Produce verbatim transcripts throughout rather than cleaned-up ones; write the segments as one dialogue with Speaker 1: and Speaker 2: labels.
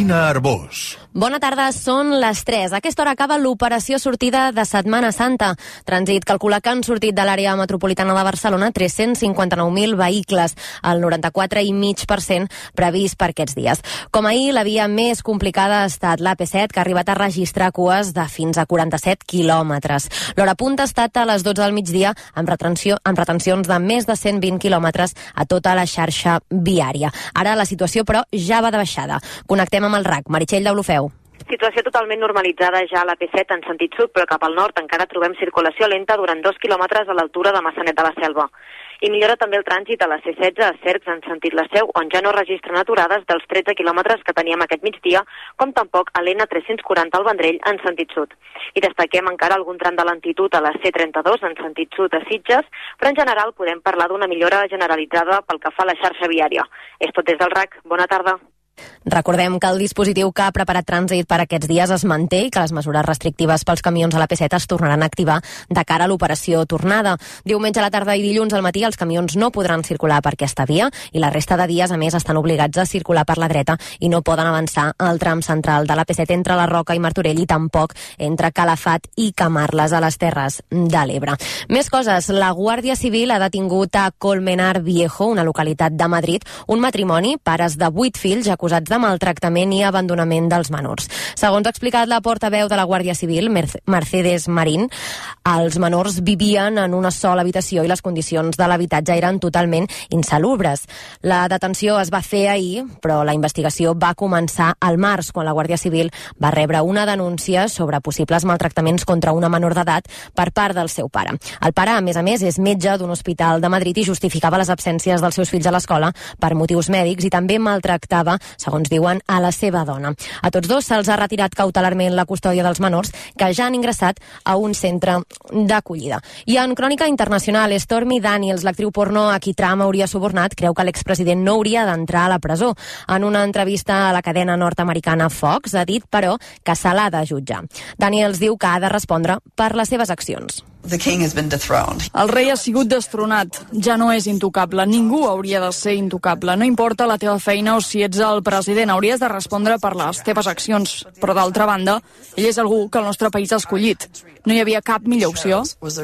Speaker 1: Carolina Arbós.
Speaker 2: Bona tarda, són les tres. A aquesta hora acaba l'operació sortida de Setmana Santa. Trànsit calcula que han sortit de l'àrea metropolitana de Barcelona tres-cents cinquanta-nou mil vehicles, el noranta-quatre coma cinc per cent previst per aquests dies. Com ahir, la via més complicada ha estat l'A P set, que ha arribat a registrar cues de fins a quaranta-set quilòmetres. L'hora punta ha estat a les dotze del migdia, amb, retenció, amb retencions de més de cent vint quilòmetres a tota la xarxa viària. Ara la situació, però, ja va de baixada. Connectem amb el R A C. Meritxell Deulofeu.
Speaker 3: Situació totalment normalitzada ja a l'A P set en sentit sud, però cap al nord encara trobem circulació lenta durant dos quilòmetres a l'altura de Maçanet de la Selva. I millora també el trànsit a la C setze a Cercs en sentit la Seu, on ja no registren aturades dels tretze quilòmetres que teníem aquest migdia, com tampoc a l'N tres-cents quaranta al Vendrell en sentit sud. I destaquem encara algun tram de lentitud a la C trenta-dos en sentit sud a Sitges, però en general podem parlar d'una millora generalitzada pel que fa a la xarxa viària. És tot des del R A C. Bona tarda.
Speaker 2: Recordem que el dispositiu que ha preparat Trànsit per aquests dies es manté i que les mesures restrictives pels camions a l'A P set es tornaran a activar de cara a l'operació tornada. Diumenge a la tarda i dilluns al matí els camions no podran circular per aquesta via i la resta de dies, a més, estan obligats a circular per la dreta i no poden avançar al tram central de l'A P set entre la Roca i Martorell i tampoc entre Calafat i Camarles a les Terres de l'Ebre. Més coses. La Guàrdia Civil ha detingut a Colmenar Viejo, una localitat de Madrid, un matrimoni, pares de vuit fills, acusats acusats de maltractament i abandonament dels menors. Segons ha explicat la portaveu de la Guàrdia Civil, Mercedes Marín, els menors vivien en una sola habitació i les condicions de l'habitatge eren totalment insalubres. La detenció es va fer ahir, però la investigació va començar al març, quan la Guàrdia Civil va rebre una denúncia sobre possibles maltractaments contra una menor d'edat per part del seu pare. El pare, a més a més, és metge d'un hospital de Madrid i justificava les absències dels seus fills a l'escola per motius mèdics i també maltractava, segons diuen, a la seva dona. A tots dos se'ls ha retirat cautelarment la custòdia dels menors, que ja han ingressat a un centre d'acollida. I en crònica internacional, Stormy Daniels, l'actriu porno a qui Trump hauria subornat, creu que l'expresident no hauria d'entrar a la presó. En una entrevista a la cadena nord-americana Fox ha dit, però, que se l'ha de jutjar. Daniels diu que ha de respondre per les seves accions.
Speaker 4: El rei ha sigut destronat. Ja no és intocable. Ningú hauria de ser intocable. No importa la teva feina o si ets el president, hauries de respondre per les teves accions. Però d'altra banda, ell és algú que el nostre país ha escollit. No hi havia cap millor opció.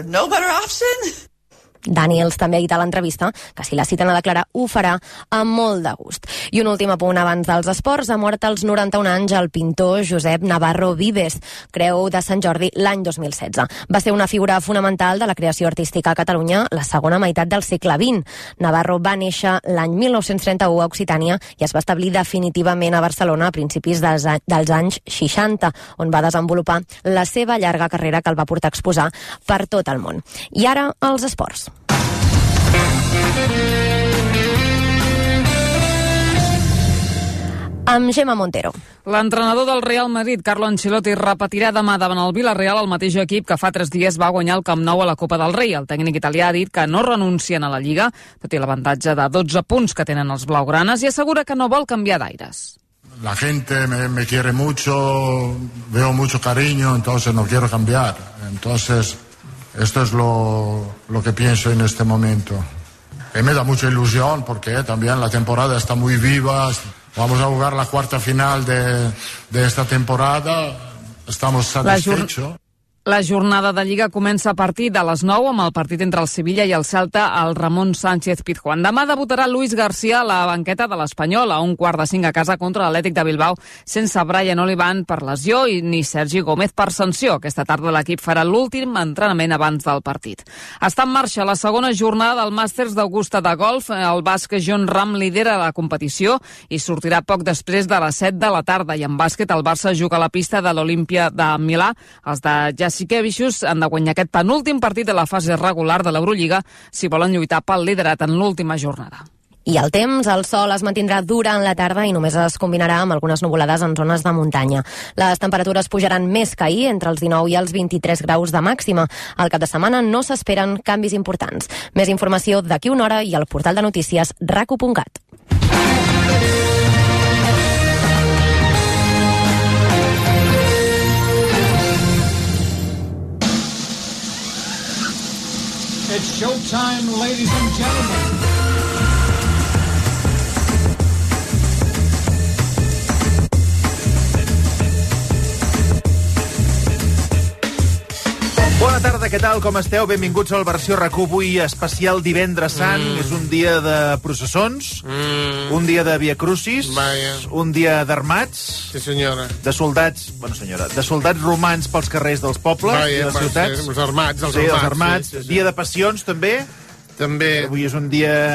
Speaker 2: Daniels també ha dit a l'entrevista que si la citen a declarar ho farà amb molt de gust. I un últim apunt abans dels esports. Ha mort als noranta-un anys el pintor Josep Navarro Vives, creu de Sant Jordi l'any dos mil setze. Va ser una figura fonamental de la creació artística a Catalunya la segona meitat del segle vint. Navarro va néixer l'any mil nou-cents trenta-u a Occitània i es va establir definitivament a Barcelona a principis dels, dels anys seixanta, on va desenvolupar la seva llarga carrera que el va portar a exposar per tot el món. I ara, els esports. Amb Gemma Montero.
Speaker 5: L'entrenador del Real Madrid, Carlo Ancelotti, repetirà demà davant el Villarreal el mateix equip que fa tres dies va guanyar el Camp Nou a la Copa del Rei. El tècnic italià ha dit que no renuncien a la Lliga, tot i l'avantatge de dotze punts que tenen els blaugranes, i assegura que no vol canviar d'aires.
Speaker 6: La gente me, me quiere mucho, veo mucho cariño, entonces no quiero cambiar. Entonces, esto es lo, lo que pienso en este momento. Y me da mucha ilusión porque también la temporada está muy viva. Vamos a jugar la cuarta final de, de esta temporada. Estamos satisfechos.
Speaker 5: La jornada de Lliga comença a partir de les nou amb el partit entre el Sevilla i el Celta al Ramon Sánchez Pizjuán. Demà debutarà Luis García a la banqueta de l'Espanyol a un quart de cinc a casa contra l'Atlètic de Bilbao, sense Brian Olivan per lesió i ni Sergi Gómez per sanció. Aquesta tarda l'equip farà l'últim entrenament abans del partit. Està en marxa la segona jornada del Màsters d'Augusta de golf. El basc Jon Rahm lidera la competició i sortirà poc després de les set de la tarda. I en bàsquet el Barça juga a la pista de l'Olímpia de Milà. Els de Jasikevičius han de guanyar aquest penúltim partit de la fase regular de l'Eurolliga si volen lluitar pel liderat en l'última jornada.
Speaker 2: I el temps, el sol es mantindrà durant la tarda i només es combinarà amb algunes nuvolades en zones de muntanya. Les temperatures pujaran més que ahir, entre els dinou i els vint-i-tres graus de màxima. Al cap de setmana no s'esperen canvis importants. Més informació d'aquí una hora i al portal de notícies raco punt cat.
Speaker 7: It's showtime, ladies and gentlemen.
Speaker 1: tarda, què tal, com esteu? Benvinguts al Versió RAC u, avui especial Divendres Sant. Mm. És un dia de processons, mm. un dia de Via Crucis, Vaya. un dia d'armats,
Speaker 8: sí, senyora.
Speaker 1: de soldats, bueno, senyora, de soldats romans pels carrers dels pobles
Speaker 8: Vaya,
Speaker 1: i les ciutats.
Speaker 8: Sí, els armats, els
Speaker 1: sí,
Speaker 8: armats.
Speaker 1: Els armats.
Speaker 8: Sí, sí, sí.
Speaker 1: Dia de passions, també.
Speaker 8: També.
Speaker 1: Avui és un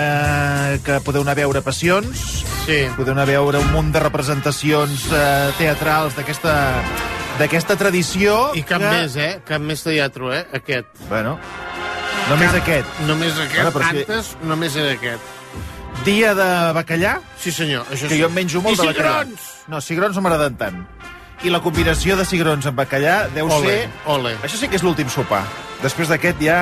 Speaker 1: dia que podeu anar a veure passions.
Speaker 8: Sí.
Speaker 1: Podeu anar a veure un munt de representacions eh, teatrals d'aquesta... d'aquesta tradició...
Speaker 8: I cap
Speaker 1: que...
Speaker 8: més, eh? Cap més teatre, eh? Aquest.
Speaker 1: Bueno, només cap... aquest.
Speaker 8: Només aquest.
Speaker 1: Bueno,
Speaker 8: Antes, que... només era aquest.
Speaker 1: Dia de bacallà?
Speaker 8: Sí, senyor. Això
Speaker 1: que
Speaker 8: sí.
Speaker 1: jo em menjo molt
Speaker 8: I
Speaker 1: de bacallà.
Speaker 8: cigrons!
Speaker 1: No, cigrons no m'agraden tant. I la combinació de cigrons amb bacallà deu
Speaker 8: ole,
Speaker 1: ser...
Speaker 8: Ole.
Speaker 1: Això sí que és l'últim sopar. Després d'aquest ja...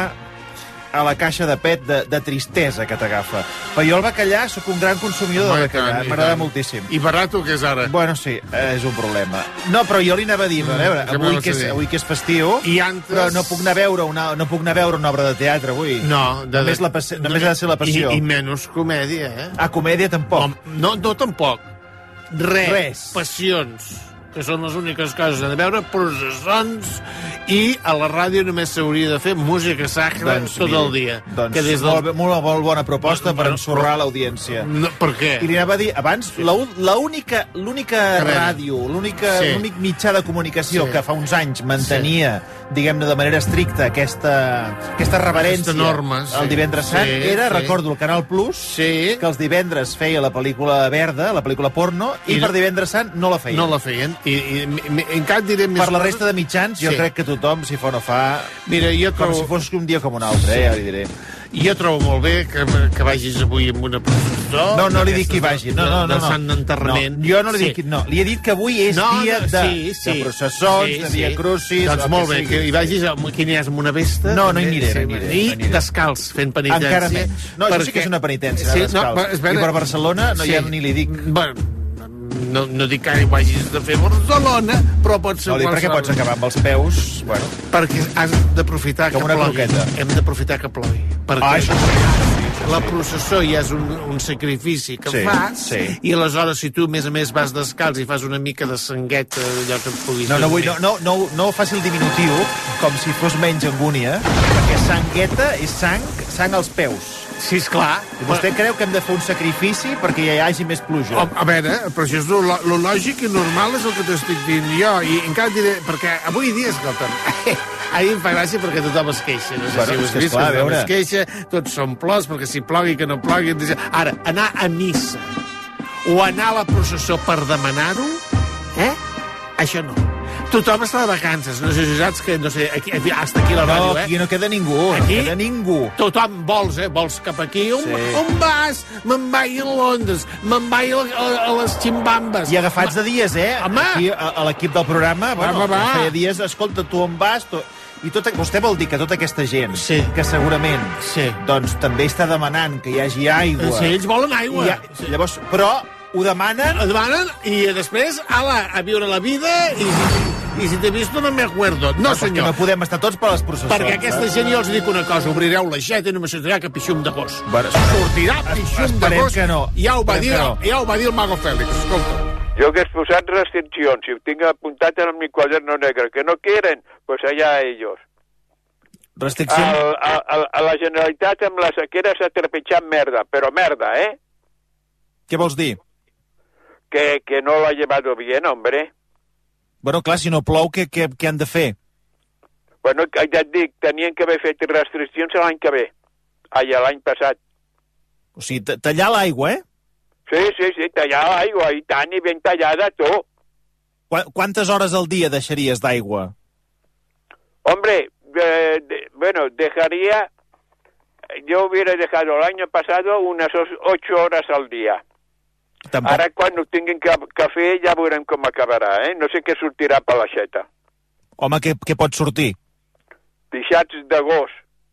Speaker 1: a la caixa de pet de, de tristesa que t'agafa. Però jo el bacallà sóc un gran consumidor de bacallà, m'agrada moltíssim.
Speaker 8: I barato que és ara?
Speaker 1: Bueno, sí, és un problema. No, però jo li anava a dir, a veure,
Speaker 8: mm,
Speaker 1: avui, que és, avui que és festiu,
Speaker 8: I antes...
Speaker 1: però no puc anar a veure una, no puc anar a veure una obra de teatre avui.
Speaker 8: No, de,
Speaker 1: només, la passe... només ha de ser la passió.
Speaker 8: I, i menys comèdia, eh?
Speaker 1: Ah, comèdia tampoc.
Speaker 8: No, no, no tampoc. Res.
Speaker 1: Res.
Speaker 8: Passions, que són les úniques coses de veure, processons, i a la ràdio només s'hauria de fer música sacra doncs, tot miri, el dia.
Speaker 1: Doncs
Speaker 8: que des del...
Speaker 1: molt, molt, molt bona proposta
Speaker 8: bueno,
Speaker 1: per ensorrar
Speaker 8: però...
Speaker 1: l'audiència.
Speaker 8: No, per què?
Speaker 1: I li anava a dir, abans, l'única l'única ràdio, l'únic sí. mitjà de comunicació sí. que fa uns anys mantenia, sí. diguem-ne, de manera estricta aquesta, aquesta reverència aquesta norma, sí. el divendres sant, sí, era, sí. recordo, el Canal Plus, sí. que els divendres feia la pel·lícula verda, la pel·lícula porno, i, i per divendres sant no la feien.
Speaker 8: No la feien. I, i, i encara diré més
Speaker 1: per la resta de mitjans, jo sí. crec que tothom, si fa o no fa,
Speaker 8: mira, jo trobo...
Speaker 1: com si fos un dia com un altre, eh, ja li diré.
Speaker 8: Jo trobo molt bé que, que vagis avui amb una processó...
Speaker 1: No, no li dic que hi vagi. No, no, no,
Speaker 8: de Sant Enterrament.
Speaker 1: No, jo no li dic... No, li he dit que avui és no, dia de,
Speaker 8: sí, sí.
Speaker 1: de processons, sí, de Via Crucis...
Speaker 8: Doncs molt bé, que hi vagis amb, que hi amb una vesta...
Speaker 1: No, no hi aniré, no hi aniré.
Speaker 8: I no descalç, fent penitència.
Speaker 1: Encara menys. No, perquè... això sí que és una penitència, sí, descalç. No, espera... I per Barcelona no, sí. ja ni li dic...
Speaker 8: Bueno, no, no dic que hi hagis de fer Barcelona, però pot ser...
Speaker 1: No, dic perquè pots acabar amb els peus... Bueno.
Speaker 8: Perquè has d'aprofitar que plogui.
Speaker 1: Croqueta.
Speaker 8: Hem d'aprofitar que plogui. Perquè
Speaker 1: ah, això
Speaker 8: la processó ja és un, un sacrifici que
Speaker 1: sí,
Speaker 8: fas,
Speaker 1: sí.
Speaker 8: i aleshores si tu, a més a més, vas descalç i fas una mica de sangueta, allò que et pugui...
Speaker 1: No, no, vull, no, no, no, no faci el diminutiu com si fos menys angúnia, perquè sangueta és sang, sang als peus.
Speaker 8: Sí, esclar.
Speaker 1: I vostè creu que hem de fer un sacrifici perquè ja hi hagi més pluja?
Speaker 8: A, a veure, però això és lo, lo lògic i normal, és el que t'estic dient jo. I encara diré, perquè avui dia, escolta'm, ahir em fa gràcia perquè tothom es queixa. No sé bueno, si ho has vist, clar, tothom es queixa, tots són plors, perquè si plogui, que no plogui... Ara, anar a missa o anar a la processó per demanar-ho, eh? Això no. Tothom està de vacances, no sé si saps que, no sé, aquí, hasta aquí la ràdio,
Speaker 1: eh? No, aquí no queda ningú, aquí, no queda ningú.
Speaker 8: Tothom vols, eh? Vols cap aquí, on, sí. on vas? Me'n vaig a Londres, me'n vaig a, a, a les ximbambes.
Speaker 1: I agafats de dies, eh?
Speaker 8: Home!
Speaker 1: Aquí, a, a l'equip del programa, bueno,
Speaker 8: va, va.
Speaker 1: feia dies, escolta, tu on vas? Tu... I tot, vostè vol dir que tota aquesta gent,
Speaker 8: sí.
Speaker 1: que segurament,
Speaker 8: sí.
Speaker 1: doncs també està demanant que hi hagi aigua...
Speaker 8: Sí, ells volen aigua.
Speaker 1: Ha... Sí. Llavors, però ho demanen...
Speaker 8: Ho demanen i després, ala, a viure la vida i... I si t'he vist no me acuerdo. No,
Speaker 1: no
Speaker 8: senyor.
Speaker 1: No podem estar tots per les processons.
Speaker 8: Perquè aquesta eh? gent jo els dic una cosa, obrireu l'aixeta i només sortirà que pixum de gos.
Speaker 1: Bueno,
Speaker 8: sortirà pixum de gos.
Speaker 1: Que no.
Speaker 8: Ja ho va dir, no. ja ho va dir el Mago Fèlix, escolta.
Speaker 9: Jo que he posat restriccions, si ho tinc apuntat en mi quaderno negre, que no quieren, pues allá ellos.
Speaker 1: Restriccions?
Speaker 9: A, a, a la Generalitat amb la sequera s'ha trepitjat merda, però merda, eh?
Speaker 1: Què vols dir?
Speaker 9: Que, que no lo ha llevado bien, hombre.
Speaker 1: Bueno, clar, si no plou, què, què, què han de fer?
Speaker 9: Bueno, ja et dic, tenien que haver fet restriccions l'any que ve. Ai, l'any passat.
Speaker 1: O sigui, tallar l'aigua, eh?
Speaker 9: Sí, sí, sí, tallar l'aigua, i tant, i ben tallada, tu.
Speaker 1: Qu ¿Quantes hores al dia deixaries d'aigua?
Speaker 9: Hombre, eh, de, bueno, dejaría... Yo hubiera dejado el año pasado unas ocho horas al día. Tampoc. Ara, quan ho tinguin que, que fer, ja veurem com acabarà, eh? No sé què sortirà per l'aixeta.
Speaker 1: Home, què, què pot sortir?
Speaker 9: Pixats de gos.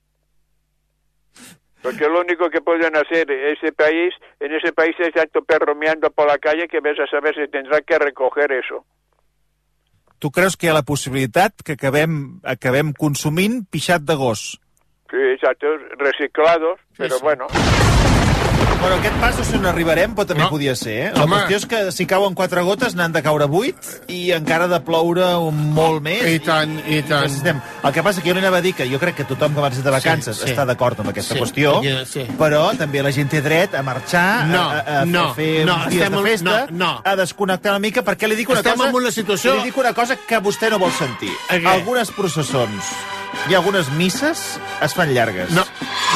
Speaker 9: Porque lo único que pueden hacer ese país, en ese país es tanto perro meando por la calle que ves a saber si tendrá que recoger eso.
Speaker 1: Tu creus que hi ha la possibilitat que acabem, acabem consumint pixat de gos?
Speaker 9: Sí, exacto, reciclados, pero sí, sí. Bueno...
Speaker 1: Bueno, aquest pas no sé on arribarem, però també no. podia ser, eh? La Home. qüestió és que si cauen quatre gotes n'han de caure vuit i encara de ploure un molt més.
Speaker 8: I tant, i, i tant.
Speaker 1: I el que passa que jo anava a dir que jo crec que tothom que va ser de vacances sí, sí. està d'acord amb aquesta sí, qüestió, sí. però també la gent té dret a marxar,
Speaker 8: no,
Speaker 1: a, a,
Speaker 8: no,
Speaker 1: a fer
Speaker 8: no,
Speaker 1: uns dies de festa,
Speaker 8: no, no.
Speaker 1: a desconnectar una mica, perquè li dic una
Speaker 8: estem
Speaker 1: cosa...
Speaker 8: en una situació...
Speaker 1: Li dic una cosa que vostè no vol sentir. Algunes processons i algunes misses es fan llargues.
Speaker 8: No.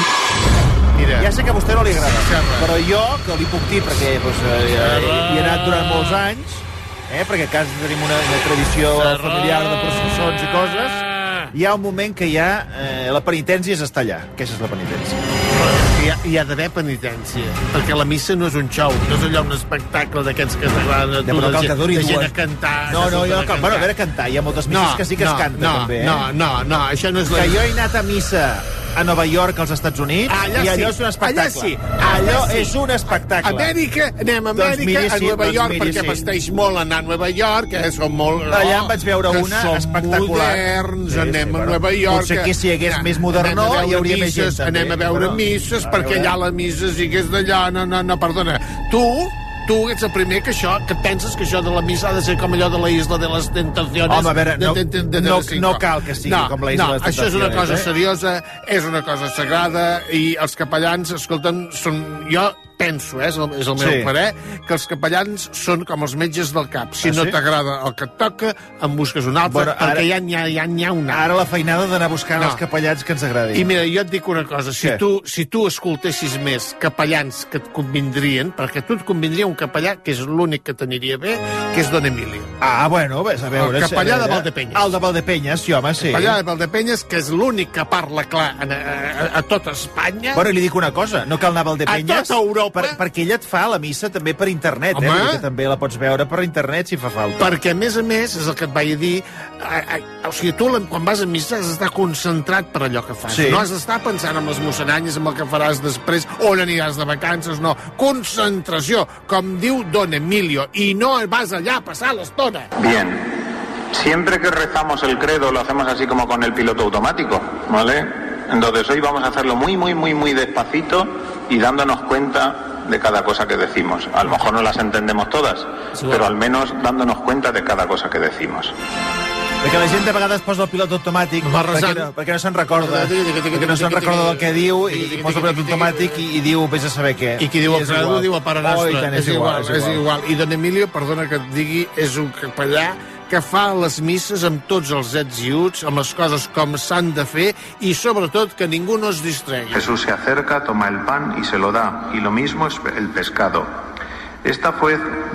Speaker 1: Mira. Ja sé que a vostè no li agrada, Serra. Però jo, que li puc dir, perquè doncs, eh, hi he anat durant molts anys, eh, perquè a casa tenim una, una tradició Serra. familiar de processons i coses, hi ha un moment que hi ha... Eh, la penitència és estar allà. Aquesta és la penitència.
Speaker 8: Hi ha, hi ha d'haver penitència, perquè la missa no és un xou, no és allò un espectacle d'aquests que t'agraden a tu, de, gent, de gent a cantar.
Speaker 1: No, no, jo, cantar. Bueno, a veure, cantar, hi ha moltes misses no, que sí que no, es canta,
Speaker 8: no,
Speaker 1: també. Eh?
Speaker 8: No, no, no, això no és la...
Speaker 1: Que jo he anat a missa a Nova York, als Estats Units,
Speaker 8: allà
Speaker 1: i allò
Speaker 8: sí.
Speaker 1: és un espectacle.
Speaker 8: Allà sí.
Speaker 1: Allò
Speaker 8: allà sí.
Speaker 1: és un espectacle.
Speaker 8: Amèrica, anem a Amèrica, doncs miri, a Nova sí, York, doncs perquè sí. vesteix molt anar a Nova York, que són molt...
Speaker 1: Allà em vaig veure una espectacular.
Speaker 8: Moderns, sí, anem sí, a Nova York...
Speaker 1: Potser que si hi hagués més modernó hi hauria més gent, també.
Speaker 8: Anem a veure misses, perquè allà la missa sigués d'allà... No, no, no, perdona. Tu... Tu ets el primer que això, que penses que això de la missa ha de ser com allò de la Isla de les Tentaciones.
Speaker 1: Home, a veure, no, de, de, de, de no, no cal que sigui
Speaker 8: no,
Speaker 1: com la Isla
Speaker 8: no,
Speaker 1: de les Tentaciones.
Speaker 8: Això és una cosa
Speaker 1: eh?
Speaker 8: seriosa, és una cosa sagrada, i els capellans, escolten, són... Jo penso, eh, és el, és el meu sí. parer, que els capellans són com els metges del cap. Si ah, no sí? t'agrada el que et toca, en busques un altre, bueno, ara, perquè ja n'hi ha, ja ha un altre.
Speaker 1: Ara la feinada d'anar buscant
Speaker 8: no.
Speaker 1: els capellans que ens agradin.
Speaker 8: I mira, jo et dic una cosa, si tu, si tu escoltessis més capellans que et convindrien, perquè tu et convindria un capellà, que és l'únic que t'aniria bé, que és Don Emilio.
Speaker 1: Ah, bueno, ves a veure...
Speaker 8: El capellà de Valdepenyes.
Speaker 1: El de Valdepenyes, sí, home, sí.
Speaker 8: El capellà de Valdepenyes, que és l'únic que parla clar a, a, a tota Espanya.
Speaker 1: Bueno, li dic una cosa, no cal anar a Valdepenyes...
Speaker 8: A tota Europa.
Speaker 1: Per, perquè ella et fa la missa també per internet, Home. eh? Que també la pots veure per internet si fa falta.
Speaker 8: Perquè, a més a més, és el que et vaig dir, a, a, o sigui, tu quan vas a missa has d'estar concentrat per allò que fas. Sí. No has d'estar pensant en les musaranyes, en el que faràs després, on aniràs de vacances, no. Concentració, com diu Don Emilio, i no vas allà a passar l'estona.
Speaker 10: Bien. Siempre que rezamos el credo lo hacemos así como con el piloto automático, ¿vale? Entonces hoy vamos a hacerlo muy, muy, muy, muy despacito y dándonos cuenta de cada cosa que decimos. A lo mejor no las entendemos todas, sí, bueno. pero al menos dándonos cuenta de cada cosa que decimos.
Speaker 1: Perquè la gent de vegades posa el pilot automàtic perquè no, perquè no se'n recorda perquè no se'n recorda del que diu i posa el pilot automàtic i, i diu vés a saber què.
Speaker 8: I qui diu el credo diu a Pare Nostre.
Speaker 1: Oh, és, és, igual,
Speaker 8: igual, és igual. I Don Emilio, perdona que et digui, és un capellà que fa les misses amb tots els ets i uts, amb les coses com s'han de fer i, sobretot, que ningú no es distregui.
Speaker 10: Jesús se acerca, toma el pan y se lo da, y lo mismo es el pescado. Esta fue,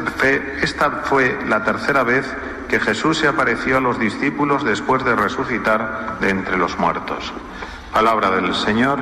Speaker 10: esta fue la tercera vez que Jesús se apareció a los discípulos después de resucitar de entre los muertos. Palabra del Señor.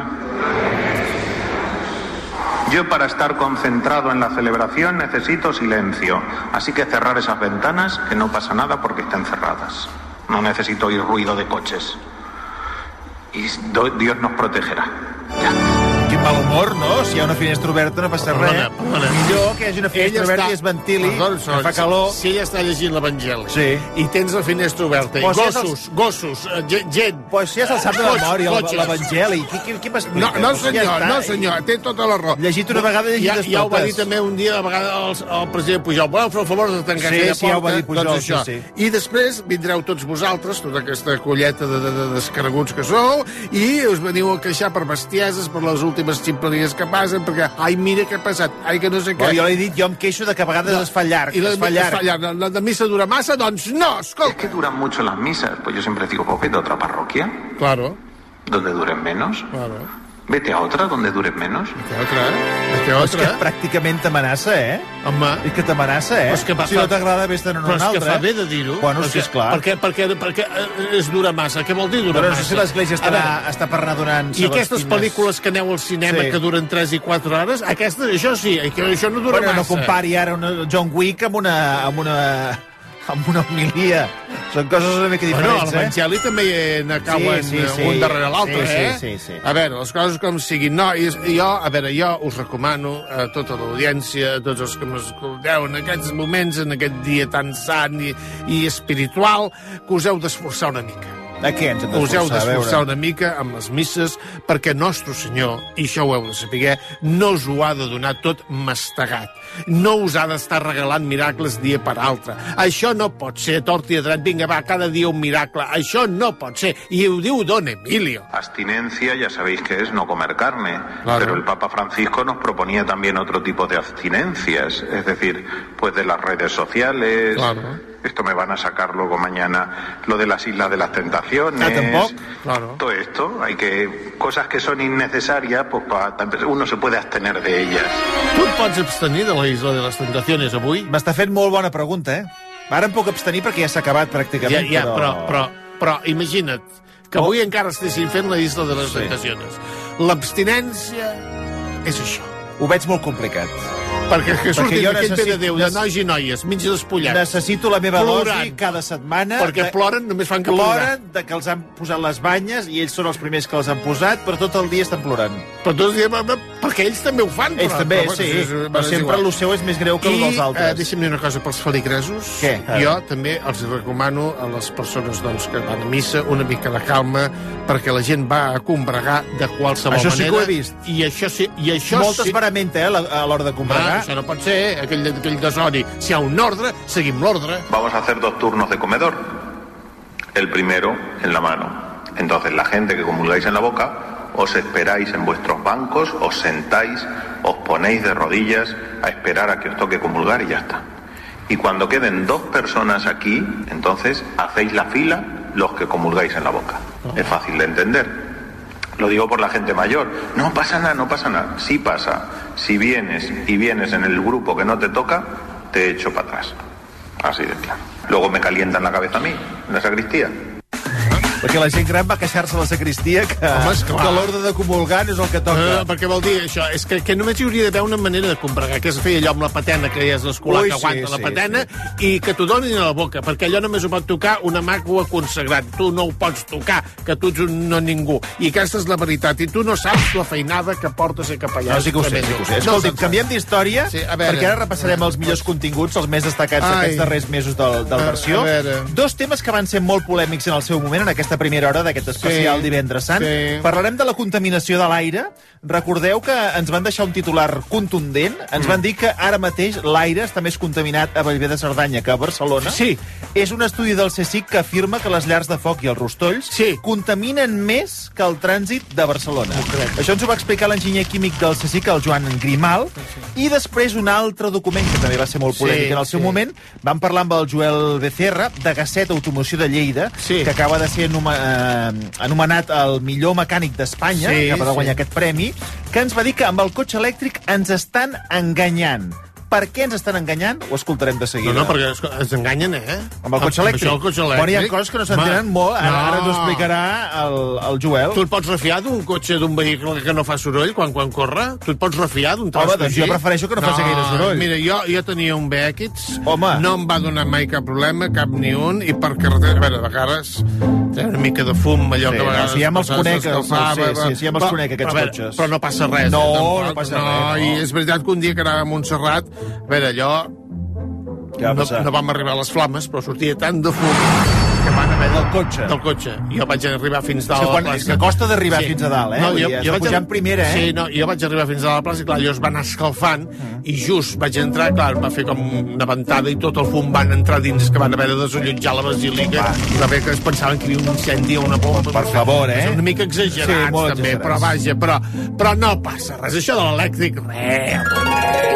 Speaker 10: Yo para estar concentrado en la celebración necesito silencio, así que cerrar esas ventanas, que no pasa nada porque están cerradas. No necesito oír ruido de coches. Y Dios nos protegerá. Ya.
Speaker 1: Quin mal humor, no? Si hi ha una finestra oberta no passa res. Millor que hi hagi una finestra oberta i es ventili, que fa calor.
Speaker 8: Si ella està llegint l'Evangeli
Speaker 1: sí.
Speaker 8: i tens la finestra oberta, i gossos, gossos, gent...
Speaker 1: Pues si ja se'l sap de memòria, l'Evangeli. Qui m'explica?
Speaker 8: No, no senyor, no senyor, té tota la raó.
Speaker 1: Llegit una vegada i llegit totes.
Speaker 8: Ja ho va dir també un dia, a vegades, el president Pujol. Voleu fer el favor de tancar aquella porta?
Speaker 1: Sí, sí, ja ho va dir Pujol, sí, sí.
Speaker 8: I després vindreu tots vosaltres, tota aquesta colleta d'escaraguts que sou, i us veniu a queixar per bestieses, per les últimes ximpleries que passen, perquè, ai, mira què ha passat, ai, que no sé què.
Speaker 1: Oh, jo l'he dit, jo em queixo de que a vegades no. es fa llarg,
Speaker 8: I la,
Speaker 1: es fa llarg.
Speaker 8: Es fa llarg. La, la missa dura massa, doncs no, escolta.
Speaker 10: Es que duran mucho las misas, pues yo siempre digo, pues vete a otra parroquia.
Speaker 8: Claro.
Speaker 10: Donde duren menos.
Speaker 8: Claro.
Speaker 10: Vete a otra donde dures menos.
Speaker 8: Vete a otra, eh? Vete a otra.
Speaker 1: És que pràcticament t'amenaça, eh?
Speaker 8: Home.
Speaker 1: És que t'amenaça, eh?
Speaker 8: Que
Speaker 1: si no t'agrada, vés-te'n en una altra.
Speaker 8: Però és que fa bé de dir-ho.
Speaker 1: Bueno, sí, esclar.
Speaker 8: Perquè, perquè, perquè es dura massa. Què vol dir dura
Speaker 1: però
Speaker 8: massa?
Speaker 1: Però no sé si l'Església està, està per anar donant...
Speaker 8: I aquestes quines... pel·lícules que aneu al cinema sí. que duren tres i quatre hores, aquestes, això sí, això no dura
Speaker 1: bueno,
Speaker 8: massa.
Speaker 1: No compari ara una John Wick amb una... amb una... amb una homilia. Són coses una mica diferents,
Speaker 8: bueno,
Speaker 1: eh?
Speaker 8: L'Evangeli també n'acaben sí, sí, sí. un darrere l'altre,
Speaker 1: sí,
Speaker 8: eh?
Speaker 1: Sí, sí, sí.
Speaker 8: A veure, les coses com siguin. No, i jo, a veure, jo us recomano a tota l'audiència, a tots els que m'escolteu en aquests moments, en aquest dia tan sant i, i espiritual, que us heu d'esforçar una mica.
Speaker 1: A què ens hem d'esforçar?
Speaker 8: Us heu d'esforçar una mica amb les misses, perquè Nostre Senyor, i això ho heu de saber, no us ho ha de donar tot mastegat. No us ha d'estar regalant miracles dia per altre. Això no pot ser, tort i a dret, vinga, va, cada dia un miracle. Això no pot ser. I ho diu Don Emilio.
Speaker 10: Abstinencia, ya sabéis que es no comer carne. Claro. Pero el Papa Francisco nos proponía también otro tipo de abstinencias. Es decir, pues de las redes sociales... Claro. Esto me van a sacar luego mañana, lo de las Islas de las Tentaciones.
Speaker 1: Ah, tampoco.
Speaker 10: Claro. Todo esto, hay que... Cosas que son innecesarias, pues uno se puede abstener de ellas.
Speaker 8: Tu et pots abstenir de la Isla de les Tentaciones avui?
Speaker 1: M'està fent molt bona pregunta, eh? Ara em puc abstenir perquè ja s'ha acabat pràcticament,
Speaker 8: ja, ja,
Speaker 1: però...
Speaker 8: però... Però, però imagina't que avui oh. encara estiguessin fent la Isla de les sí. Tentaciones. L'abstinència és això.
Speaker 1: Ho veig molt complicat.
Speaker 8: Perquè que surtin aquell necessit... de Déu, de nois i noies, mig despullats.
Speaker 1: Necessito la meva plorant. Dosi cada setmana.
Speaker 8: Perquè de... ploren, només fan que
Speaker 1: ploren
Speaker 8: plorar.
Speaker 1: de que els han posat les banyes i ells són els primers que les han posat, però tot el dia estan plorant.
Speaker 8: Però tot el dia, perquè ells també ho fan.
Speaker 1: Ells
Speaker 8: però,
Speaker 1: també,
Speaker 8: però,
Speaker 1: sí.
Speaker 8: És, és,
Speaker 1: però sempre el seu és més greu que el dels altres.
Speaker 8: I eh, deixa'm dir una cosa pels feligresos.
Speaker 1: Què?
Speaker 8: Jo també els recomano a les persones doncs, que van a missa una mica de calma, perquè la gent va a combregar de qualsevol
Speaker 1: això
Speaker 8: manera.
Speaker 1: Això sí que ho he vist.
Speaker 8: I això sí... I això
Speaker 1: Moltes
Speaker 8: sí...
Speaker 1: paramenta, eh, a l'hora de combregar.
Speaker 8: Ah, això no pot ser, aquell, aquell desori. Si hi ha un ordre, seguim l'ordre.
Speaker 10: Vamos a hacer dos turnos de comedor. El primero en la mano. Entonces, la gente que comulgáis en la boca, os esperáis en vuestros bancos, os sentáis, os ponéis de rodillas a esperar a que os toque comulgar y ya está. Y cuando queden dos personas aquí, entonces hacéis la fila los que comulgáis en la boca. Es fácil de entender. Lo digo por la gente mayor. No pasa nada, no pasa nada. Sí pasa. Si vienes y vienes en el grupo que no te toca, te echo para atrás. Así de claro. Luego me calientan la cabeza a mí, en la sacristía.
Speaker 1: Perquè la gent gran va queixar-se a la sacristia que, Home, que l'ordre de comulgar no és el que toca.
Speaker 8: No, no, perquè vol dir això, és que, que només hi hauria d'haver una manera de combregar, que és fer allò amb la patena, que ja és l'escolar que aguanta sí, la patena, sí. I que t'ho donin a la boca, perquè allò només ho pot tocar una mà que ho ha consagrat. Tu no ho pots tocar, que tu no ningú. I aquesta és la veritat, i tu no saps la feinada que porta ser capellà.
Speaker 1: No, sí que ho sé, sí que ho sé. Escolti, no, canviem d'història, sí, perquè ara repassarem els millors continguts, els més destacats Ai. d'aquests darrers mesos del, del versió. Dos temes que van ser molt polèmics en el seu moment, en aquesta primera hora d'aquest especial sí, Divendres Sant. Sí. Parlarem de la contaminació de l'aire. Recordeu que ens van deixar un titular contundent. Ens mm. van dir que ara mateix l'aire està més contaminat a Bellver de Cerdanya que a Barcelona.
Speaker 8: Sí.
Speaker 1: És un estudi del CSIC que afirma que les llars de foc i els rostolls sí. contaminen més que el trànsit de Barcelona. Això ens ho va explicar l'enginyer químic del CSIC, el Joan Grimal, sí. i després un altre document que també va ser molt polèmic sí, en el seu sí. moment. Vam parlar amb el Joel Becerra, de Gasset Automoció de Lleida, sí. que acaba de ser anomenat anomenat el millor mecànic d'Espanya, sí, que va guanyar sí. aquest premi, que ens va dir que amb el cotxe elèctric ens estan enganyant. Per què ens estan enganyant? Ho escoltarem de seguida.
Speaker 8: No, no, perquè ens enganyen, eh?
Speaker 1: Amb el cotxe elèctric.
Speaker 8: Amb el cotxe elèctric.
Speaker 1: Bueno, hi ha coses que no s'entenen molt. Ara, no. ara ens ho explicarà el, el Joel.
Speaker 8: Tu et pots refiar d'un cotxe, d'un vehicle que no fa soroll quan quan corre? Tu et pots refiar d'un tros?
Speaker 1: Home, doncs jo prefereixo que no, no faci gaire soroll.
Speaker 8: Mira, jo, jo tenia un B X, Home. no em va donar mai cap problema, cap ni un, i per carretera, a veure, a vegades té una mica de fum, allò sí, que a vegades...
Speaker 1: No, si ja me'ls conec, sí, sí, sí, ja me'ls conec, aquests
Speaker 8: però,
Speaker 1: cotxes.
Speaker 8: Però no passa res.
Speaker 1: No,
Speaker 8: eh,
Speaker 1: no passa
Speaker 8: no,
Speaker 1: res. No.
Speaker 8: I és veritat que un dia que anava a Montserrat, a veure, allò... No, no vam arribar a les flames, però sortia tant de fum que van haver
Speaker 1: del cotxe.
Speaker 8: Del cotxe. Jo vaig arribar fins dalt.
Speaker 1: Sí, quan, és que costa d'arribar sí. fins a dalt, eh? No, jo, jo vaig pujar en primera, eh?
Speaker 8: Sí, no, jo vaig arribar fins a la plaça i clar, allò es va anar escalfant mm. i just vaig entrar, clar, va fer com una ventada i tot el fum van entrar dins, que van haver de desallotjar la basílica. Va bé que es pensaven que hi havia un incendi o una bomba.
Speaker 1: Per favor, eh?
Speaker 8: És una mica exagerats, sí, també, exagerats. Però vaja, però, però no passa res. Això de l'elèctric, res, res.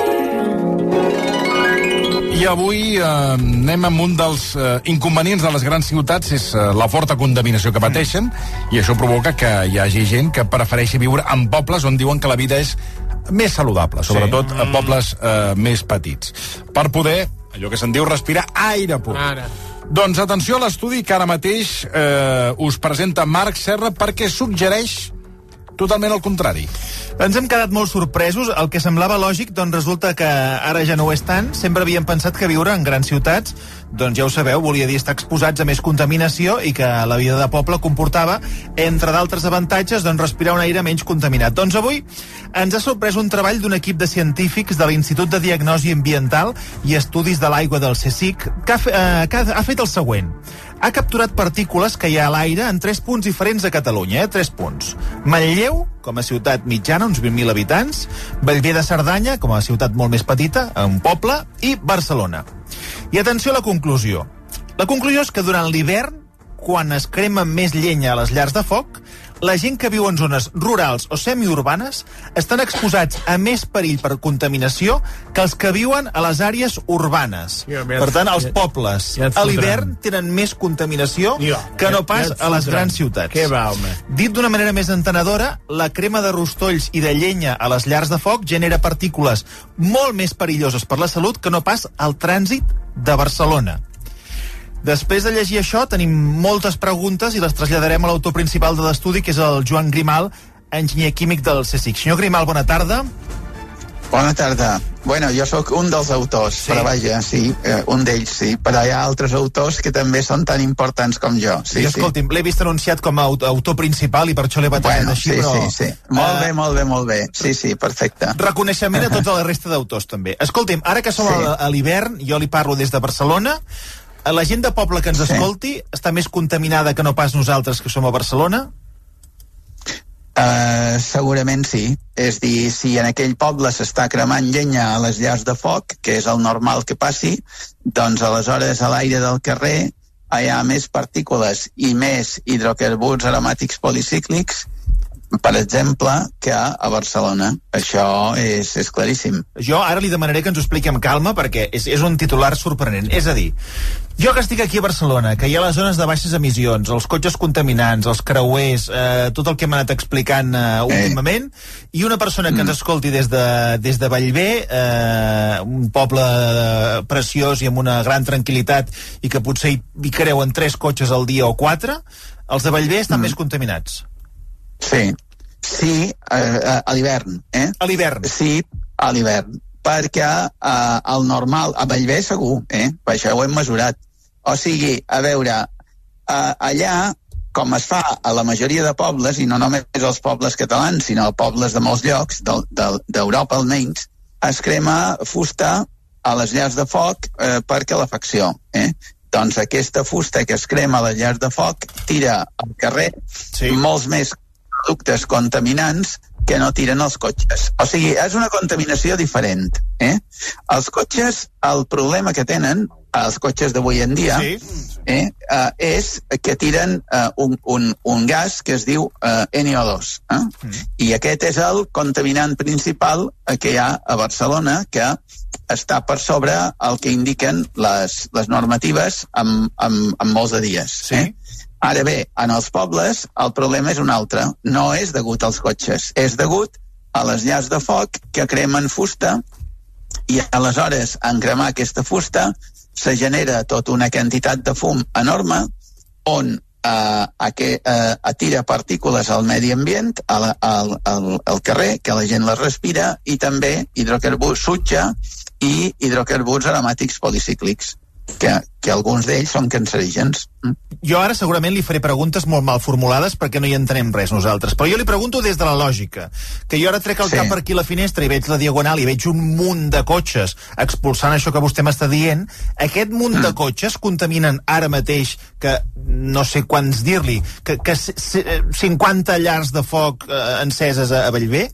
Speaker 11: I avui eh, anem amb un dels eh, inconvenients de les grans ciutats, és eh, la forta contaminació que pateixen, i això provoca que hi hagi gent que prefereixi viure en pobles on diuen que la vida és més saludable, sobretot sí. a pobles eh, més petits, per poder, allò que se'n diu, respirar aire pur.
Speaker 8: Ara.
Speaker 11: Doncs atenció a l'estudi que ara mateix eh, us presenta Marc Serra, perquè suggereix totalment el contrari.
Speaker 1: Ens hem quedat molt sorpresos. El que semblava lògic, doncs resulta que ara ja no ho és tant. Sempre havíem pensat que viure en grans ciutats doncs ja ho sabeu, volia dir estar exposats a més contaminació i que la vida de poble comportava, entre d'altres avantatges, doncs respirar un aire menys contaminat. Doncs avui ens ha sorprès un treball d'un equip de científics de l'Institut de Diagnosi Ambiental i Estudis de l'Aigua del CSIC que ha, fe, eh, que ha fet el següent. Ha capturat partícules que hi ha a l'aire en tres punts diferents a Catalunya, eh? Tres punts. Manlleu, com a ciutat mitjana, uns vint mil habitants, Bellver de Cerdanya, com a ciutat molt més petita, un poble, i Barcelona. I atenció a la conclusió. La conclusió és que durant l'hivern, quan es crema més llenya a les llars de foc, la gent que viu en zones rurals o semiurbanes estan exposats a més perill per contaminació que els que viuen a les àrees urbanes. Per tant, els pobles a l'hivern tenen més contaminació que no pas a les grans ciutats. Dit d'una manera més entenedora, la crema de rostolls i de llenya a les llars de foc genera partícules molt més perilloses per la salut que no pas al trànsit de Barcelona. Després de llegir això, tenim moltes preguntes i les traslladarem a l'autor principal de l'estudi, que és el Joan Grimal, enginyer químic del CSIC. Senyor Grimal, bona tarda.
Speaker 12: Bona tarda. Bueno, jo sóc un dels autors, sí. Però vaja, sí, eh, un d'ells, sí. Però hi ha altres autors que també són tan importants com jo. Sí,
Speaker 1: I escolti'm, sí. L'he vist anunciat com a autor principal i per això l'he batejat
Speaker 12: bueno,
Speaker 1: així,
Speaker 12: sí,
Speaker 1: però...
Speaker 12: Sí, sí, molt uh... bé, molt bé, molt bé. Sí, sí, perfecte.
Speaker 1: Reconeixement a tota la resta d'autors, també. Escolti'm, ara que som sí. a l'hivern, jo li parlo des de Barcelona, la gent de poble que ens sí. escolti està més contaminada que no pas nosaltres que som a Barcelona?
Speaker 12: Uh, segurament sí. És dir, si en aquell poble s'està cremant llenya a les llars de foc, que és el normal que passi, doncs aleshores a l'aire del carrer hi ha més partícules i més hidrocarburs aromàtics policíclics, per exemple, que a Barcelona. Això és, és claríssim.
Speaker 1: Jo ara li demanaré que ens ho expliqui amb calma, perquè és, és un titular sorprenent. És a dir, jo que estic aquí a Barcelona, que hi ha les zones de baixes emissions, els cotxes contaminants, els creuers, eh, tot el que hem anat explicant eh, últimament, eh. i una persona que mm. ens escolti des de, des de Bellver, eh, un poble preciós i amb una gran tranquil·litat, i que potser hi, hi creuen tres cotxes al dia o quatre, els de Bellver estan mm. més contaminats.
Speaker 12: Sí, sí, a, a l'hivern, eh?
Speaker 1: A l'hivern.
Speaker 12: Sí, a l'hivern, perquè uh, el normal, a Bellver segur, eh? Per això ho hem mesurat. O sigui, a veure, uh, allà, com es fa a la majoria de pobles, i no només els pobles catalans, sinó pobles de molts llocs, d'Europa almenys, es crema fusta a les llars de foc eh, per calefacció, eh? Doncs aquesta fusta que es crema a les llars de foc tira al carrer sí. molts més productes contaminants que no tiren els cotxes. O sigui, és una contaminació diferent. Eh? Els cotxes, el problema que tenen, els cotxes d'avui en dia, sí. eh, uh, és que tiren uh, un, un, un gas que es diu uh, N O dos. Eh? Mm. I aquest és el contaminant principal que hi ha a Barcelona, que està per sobre el que indiquen les, les normatives amb, amb, amb molts de dies. Sí. Eh? Ara bé, en els pobles el problema és un altre. No és degut als cotxes, és degut a les llars de foc que cremen fusta i aleshores en cremar aquesta fusta se genera tota una quantitat de fum enorme on eh, a que, eh, atira partícules al medi ambient, al, al, al, al carrer, que la gent les respira, i també hidrocarburs sutge i hidrocarburs aromàtics policíclics. Que, que alguns d'ells són cancerígens.
Speaker 1: Jo ara segurament li faré preguntes molt mal formulades perquè no hi entenem res nosaltres, però jo li pregunto des de la lògica, que jo ara trec el sí. cap per aquí a la finestra i veig la diagonal i veig un munt de cotxes expulsant això que vostè m'està dient. Aquest munt mm. de cotxes contaminen ara mateix, que no sé quants dir-li, que, que cinquanta llars de foc eh, enceses a, a Bellver?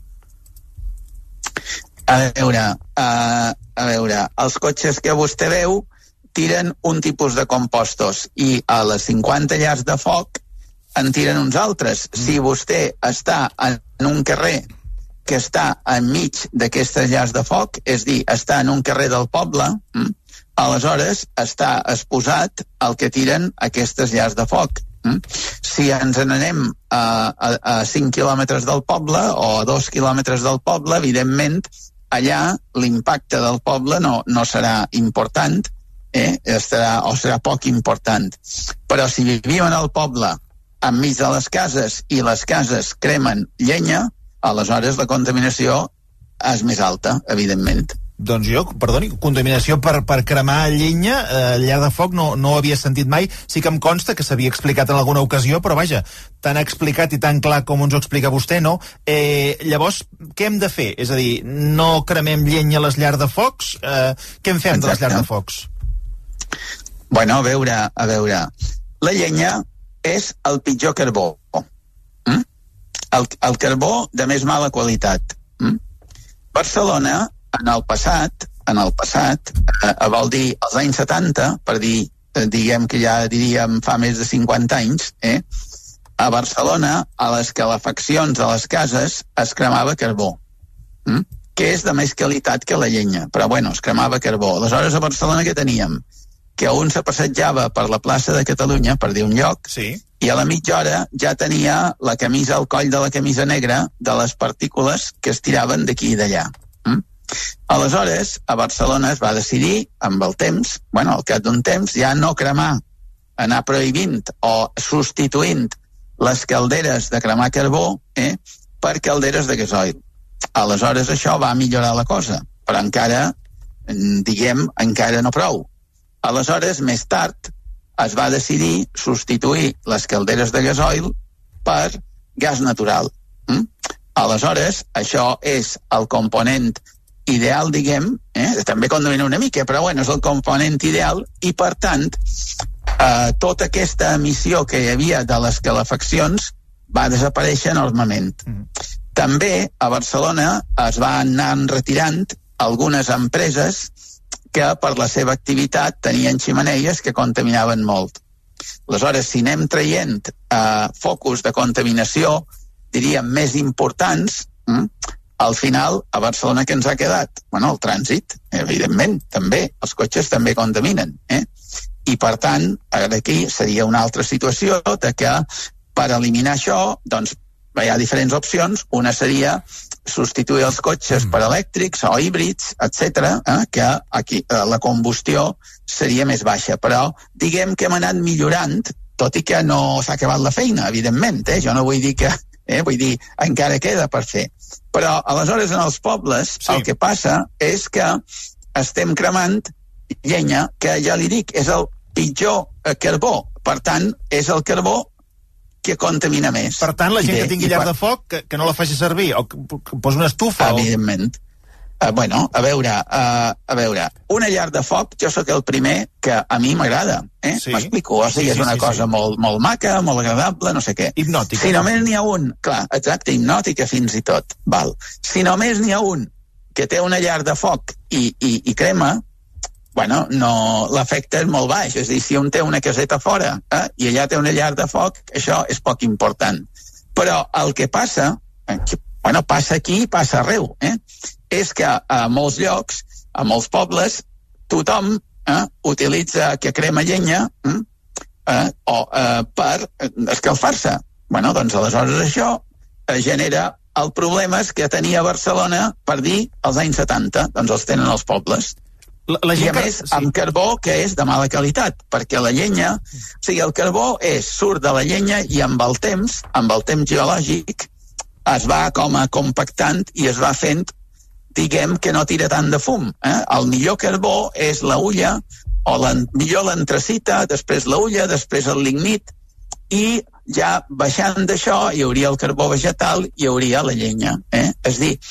Speaker 12: A veure, uh, a veure, els cotxes que vostè veu tiren un tipus de compostos i a les cinquanta llars de foc en tiren uns altres. Mm. Si vostè està en un carrer que està enmig d'aquestes llars de foc, és dir, està en un carrer del poble, mm, aleshores està exposat al que tiren aquestes llars de foc. Mm. Si ens n'anem a, a, a cinc quilòmetres del poble o a dos quilòmetres del poble, evidentment, allà l'impacte del poble no, no serà important, Eh, estarà, o serà poc important. Però si vivim en el poble enmig de les cases i les cases cremen llenya, aleshores la contaminació és més alta, evidentment.
Speaker 1: Doncs jo, perdoni, contaminació per, per cremar llenya, eh, llar de foc, no, no ho havia sentit mai. Sí que em consta que s'havia explicat en alguna ocasió, però vaja, tan explicat i tan clar com ens ho explica vostè, no? Eh, llavors, què hem de fer? És a dir, no cremem llenya a les llars de focs? Eh, què en fem Exacte. de les llars de focs?
Speaker 12: Bueno, a veure, a veure... La llenya és el pitjor carbó. Mm? El, el carbó de més mala qualitat. Mm? Barcelona, en el passat, en el passat, eh, vol dir als anys setanta, per dir, eh, diguem que ja diríem fa més de cinquanta anys, eh, a Barcelona, a les calefaccions de les cases es cremava carbó, mm? que és de més qualitat que la llenya, però bueno, es cremava carbó. Aleshores, a Barcelona què teníem? Que un se passejava per la plaça de Catalunya, per dir un lloc,
Speaker 1: sí.
Speaker 12: i a la mitja hora ja tenia la camisa al coll de la camisa negra de les partícules que es tiraven d'aquí i d'allà. Mm? Aleshores, a Barcelona es va decidir, amb el temps, bueno, al cap d'un temps, ja no cremar, anar prohibint o substituint les calderes de cremar carbó eh, per calderes de gasoil. Aleshores, això va millorar la cosa, però encara, diguem, encara no prou. Aleshores, més tard, es va decidir substituir les calderes de gasoil per gas natural. Mm? Aleshores, això és el component ideal, diguem, eh? també contamina una mica, però bueno, és el component ideal i, per tant, eh, tota aquesta emissió que hi havia de les calefaccions va desaparèixer enormement. Mm. També a Barcelona es van anar retirant algunes empreses que per la seva activitat tenien ximeneies que contaminaven molt. Aleshores, si anem traient eh, focus de contaminació, diríem, més importants, hm? al final, a Barcelona què ens ha quedat? Bueno, el trànsit, evidentment, també. Els cotxes també contaminen. Eh? I, per tant, ara aquí seria una altra situació de que per eliminar això, doncs, hi ha diferents opcions. Una seria substituir els cotxes per elèctrics o híbrids, etcètera, eh, que aquí eh, la combustió seria més baixa. Però diguem que hem anat millorant, tot i que no s'ha acabat la feina, evidentment. Eh? Jo no vull dir que... Eh, vull dir, encara queda per fer. Però, aleshores, en els pobles, sí. el que passa és que estem cremant llenya, que ja li dic, és el pitjor eh, carbó. Per tant, és el carbó que contamina més.
Speaker 1: Per tant, la gent Bé, que tingui llar per... de foc, que, que no la faci servir, o que posi una estufa.
Speaker 12: Evidentment. O... Uh, bueno, a veure, uh, a veure, una llar de foc, jo sóc el primer que a mi m'agrada, eh? Sí. M'explico, o sigui, sí, sí, és una sí, cosa sí. Molt, molt maca, molt agradable, no sé què.
Speaker 1: Hipnòtica.
Speaker 12: Si només n'hi ha un, clar, exacte, hipnòtica fins i tot, val. Si només n'hi ha un que té una llar de foc i, i, i crema, bueno, no, l'efecte és molt baix, és a dir, si un té una caseta fora eh, i allà té una llar de foc, això és poc important. Però el que passa, que, bueno, passa aquí, passa arreu, eh? és que a molts llocs, a molts pobles, tothom eh, utilitza que crema llenya eh, eh, o, eh, per escalfar-se. Bueno, doncs aleshores això eh, genera el problema que tenia Barcelona, per dir, als anys setanta, doncs els tenen els pobles.
Speaker 1: La, la
Speaker 12: I a més, sí. amb carbó que és de mala qualitat, perquè la llenya, o sigui, el carbó és, surt de la llenya i amb el temps, amb el temps geològic, es va com a compactant i es va fent, diguem que no tira tant de fum. Eh? El millor carbó és la hulla, o la, millor l'antracita, després la hulla, després el lignit, i ja baixant d'això hi hauria el carbó vegetal i hi hauria la llenya. Eh? És dir,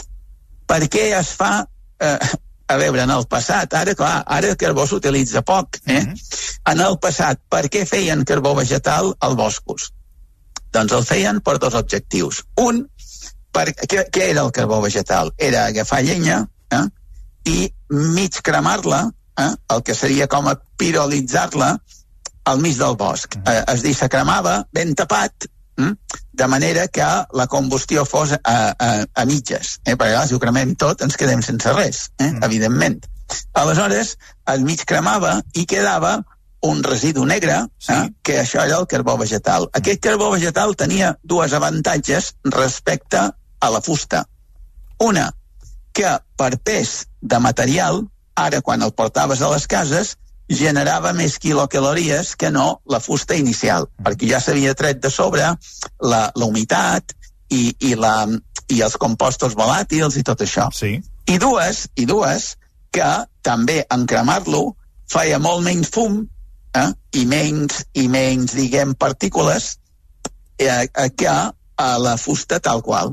Speaker 12: per què es fa... Eh, a veure, en el passat, ara, clar, ara el carbó s'utilitza poc. Eh? Mm-hmm. En el passat, per què feien carbó vegetal als boscos? Doncs el feien per dos objectius. Un, per, què, què era el carbó vegetal? Era agafar llenya eh? i mig cremar-la, eh? el que seria com a pirolitzar-la al mig del bosc. Mm-hmm. Eh, és dir, se cremava ben tapat, eh? de manera que la combustió fos a, a, a mitges, eh? perquè si ho cremem tot ens quedem sense res, eh? mm. evidentment. Aleshores, el mig cremava i quedava un residu negre, sí. eh? que això era el carbó vegetal. Mm. Aquest carbó vegetal tenia dues avantatges respecte a la fusta. Una, que per pes de material, ara quan el portaves a les cases, generava més quilocalories que no la fusta inicial, mm. perquè ja s'havia tret de sobre la, la humitat i, i, la, i els compostos volàtils i tot això.
Speaker 1: Sí.
Speaker 12: I dues, i dues, que també en cremar-lo feia molt menys fum eh, i menys, i menys, diguem, partícules eh, que a la fusta tal qual.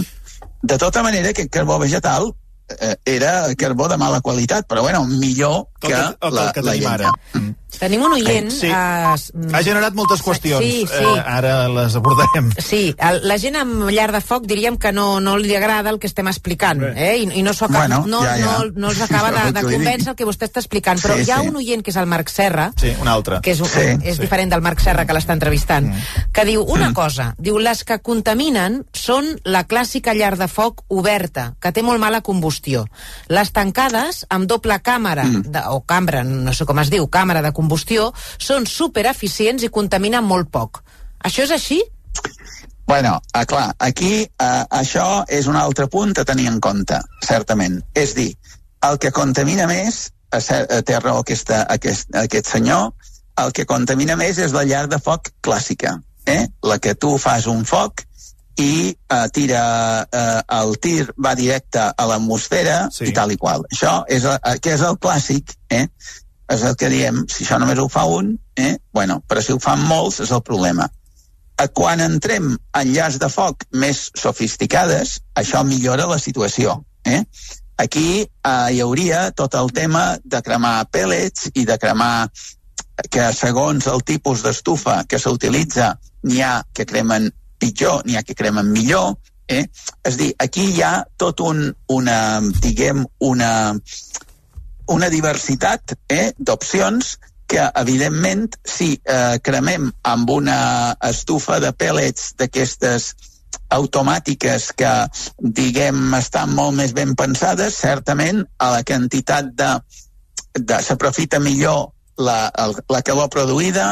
Speaker 12: De tota manera, aquest carbó vegetal eh, era carbó de mala qualitat, però bueno, millor que, que, que la, que la llenya. Mm.
Speaker 13: Tenim un oient...
Speaker 1: Sí.
Speaker 13: Uh,
Speaker 1: ha generat moltes qüestions.
Speaker 13: Sí, sí.
Speaker 1: Eh, ara les abordarem.
Speaker 13: Sí, el, la gent amb llar de foc diríem que no, no li agrada el que estem explicant, eh? I, i no, acaba,
Speaker 12: bueno,
Speaker 13: no,
Speaker 12: ja, ja.
Speaker 13: no, no els acaba de, de convèncer el que vostè està explicant. Però sí, hi ha sí. un oient que és el Marc Serra,
Speaker 1: sí, un altre.
Speaker 13: que és, un,
Speaker 12: sí,
Speaker 13: és
Speaker 12: sí.
Speaker 13: diferent del Marc Serra que l'està entrevistant, mm. que diu una mm. cosa, diu, les que contaminen són la clàssica llar de foc oberta, que té molt mala combustió. Les tancades, amb doble càmera, mm. de, o cambra, no sé com es diu, càmera de combustió, són supereficients i contaminen molt poc. Això és així?
Speaker 12: Bueno, ah, clar, aquí eh, això és un altre punt a tenir en compte, certament. És dir, el que contamina més, a ser, a té raó aquesta, aquest, aquest senyor, el que contamina més és la llar de foc clàssica, eh? La que tu fas un foc i eh, tira, eh, el tir va directe a l'atmosfera sí. i tal i qual. Això és, eh, que és el clàssic, eh? És el que diem, si això només ho fa un, eh? Bueno, però si ho fan molts és el problema. Quan entrem en llars de foc més sofisticades, això millora la situació. Eh? Aquí eh, hi hauria tot el tema de cremar pellets i de cremar que segons el tipus d'estufa que s'utilitza n'hi ha que cremen pitjor, n'hi ha que cremen millor. Eh? És dir, aquí hi ha tot un, una, diguem, una... una diversitat eh, d'opcions que, evidentment, si eh, cremem amb una estufa de pèl·lets d'aquestes automàtiques que, diguem, estan molt més ben pensades, certament a la quantitat de... de s'aprofita millor la, el, la calor produïda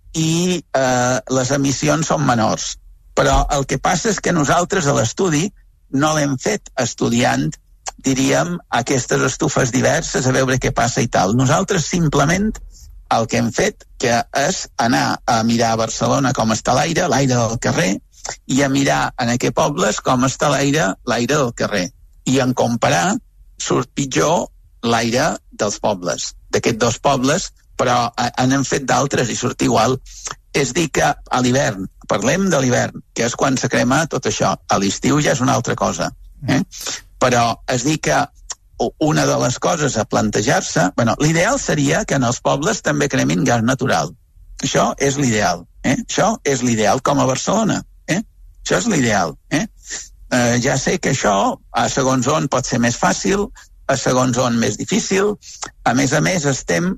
Speaker 12: i eh, les emissions són menors. Però el que passa és que nosaltres a l'estudi no l'hem fet estudiant diríem, aquestes estufes diverses a veure què passa i tal. Nosaltres simplement el que hem fet que és anar a mirar a Barcelona com està l'aire, l'aire del carrer, i a mirar en aquests pobles com està l'aire, l'aire del carrer. I en comparar surt pitjor l'aire dels pobles, d'aquests dos pobles, però n'hem fet d'altres i surt igual. És dir que a l'hivern, parlem de l'hivern, que és quan se crema tot això. A l'estiu ja és una altra cosa. Eh? Però és dir que una de les coses a plantejar-se... Bueno, l'ideal seria que en els pobles també cremin gas natural. Això és l'ideal. Eh? Això és l'ideal, com a Barcelona. Eh? Això és l'ideal. Eh? Eh, ja sé que això, a segons on, pot ser més fàcil, a segons on més difícil. A més a més, estem,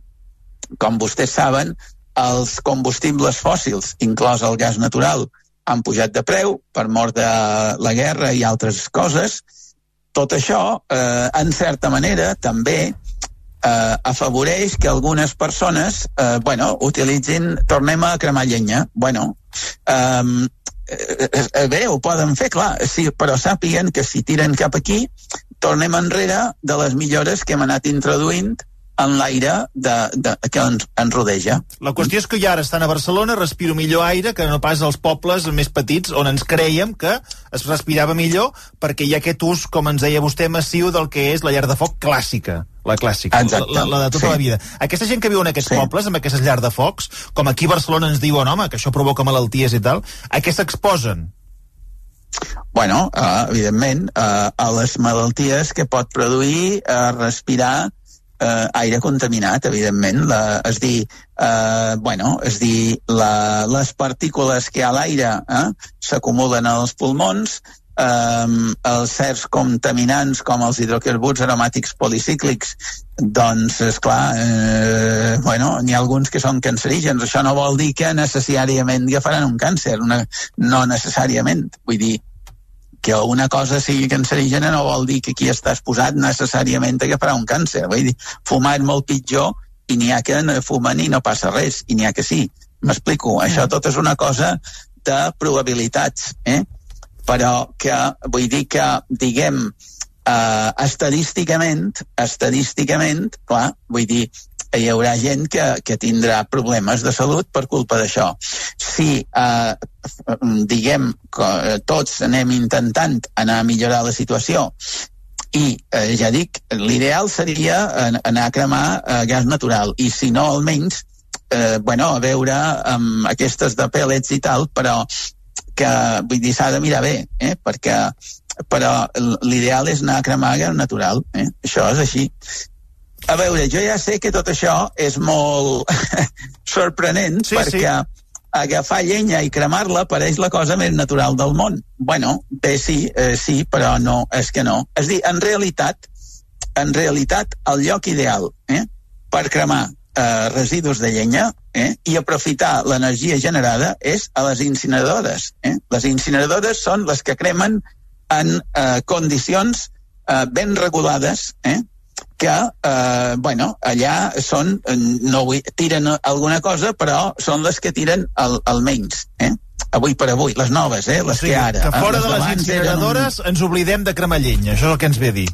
Speaker 12: com vostès saben, els combustibles fòssils, inclòs el gas natural, han pujat de preu per mort de la guerra i altres coses. Tot això, eh, en certa manera, també eh, afavoreix que algunes persones eh, bueno, utilitzin, tornem a cremar llenya. Bueno, eh, eh, bé, ho poden fer, clar, sí, però sàpiguen que si tiren cap aquí, tornem enrere de les millores que hem anat introduint en l'aire de, de, que ens, ens rodeja.
Speaker 1: La qüestió és que jo ara estant a Barcelona respiro millor aire que no pas als pobles més petits on ens creiem que es respirava millor perquè hi ha aquest ús, com ens deia vostè, massiu del que és la llar de foc clàssica. La clàssica,
Speaker 12: Exacte.
Speaker 1: la, la de tota sí. la vida. Aquesta gent que viu en aquests sí. pobles, amb aquestes llars de focs, com aquí a Barcelona ens diuen, home, que això provoca malalties i tal, a què s'exposen?
Speaker 12: Bueno, uh, evidentment, uh, a les malalties que pot produir uh, respirar Uh, aire contaminat, evidentment. La, és dir, uh, bueno, és dir, la, les partícules que hi ha a l'aire eh, s'acumulen als pulmons, um, els certs contaminants com els hidrocarburs aromàtics policíclics, doncs, esclar, eh, bueno, n'hi ha alguns que són cancerígens. Això no vol dir que necessàriament agafaran un càncer, una, no necessàriament. Vull dir, que una cosa sigui cancerígena no vol dir que qui està exposat necessàriament agafarà un càncer. Vull dir, fumar és molt pitjor i n'hi ha que fumen i no passa res, i n'hi ha que sí. M'explico? Mm. Això tot és una cosa de probabilitats, eh? Però que, vull dir que, diguem, eh, estadísticament, estadísticament, clar, vull dir, hi haurà gent que, que tindrà problemes de salut per culpa d'això. Si, eh, diguem, que tots anem intentant anar a millorar la situació I, eh, ja dic, l'ideal seria anar a cremar eh, gas natural, i si no, almenys, eh, bueno, a veure amb aquestes de pèl·lets i tal, però que, vull dir, s'ha de mirar bé, eh, perquè, però l'ideal és anar a cremar gas natural, eh, això és així. A veure, jo ja sé que tot això és molt sorprenent, sí, perquè sí. Agafar llenya i cremar-la pareix la cosa més natural del món. Bueno, bé, sí, eh, sí, però no, és que no. És a dir, en realitat, en realitat, el lloc ideal eh, per cremar eh, residus de llenya eh, i aprofitar l'energia generada és a les incineradores. Eh? Les incineradores són les que cremen en eh, condicions eh, ben regulades, eh? que, eh, bueno, allà són, no vull, tiren alguna cosa, però són les que tiren el, el menys, eh? Avui per avui, les noves, eh? Les sí, que ara.
Speaker 1: Que fora de les incineradores un... ens oblidem de cremar llenya, això és el que ens ve a dir.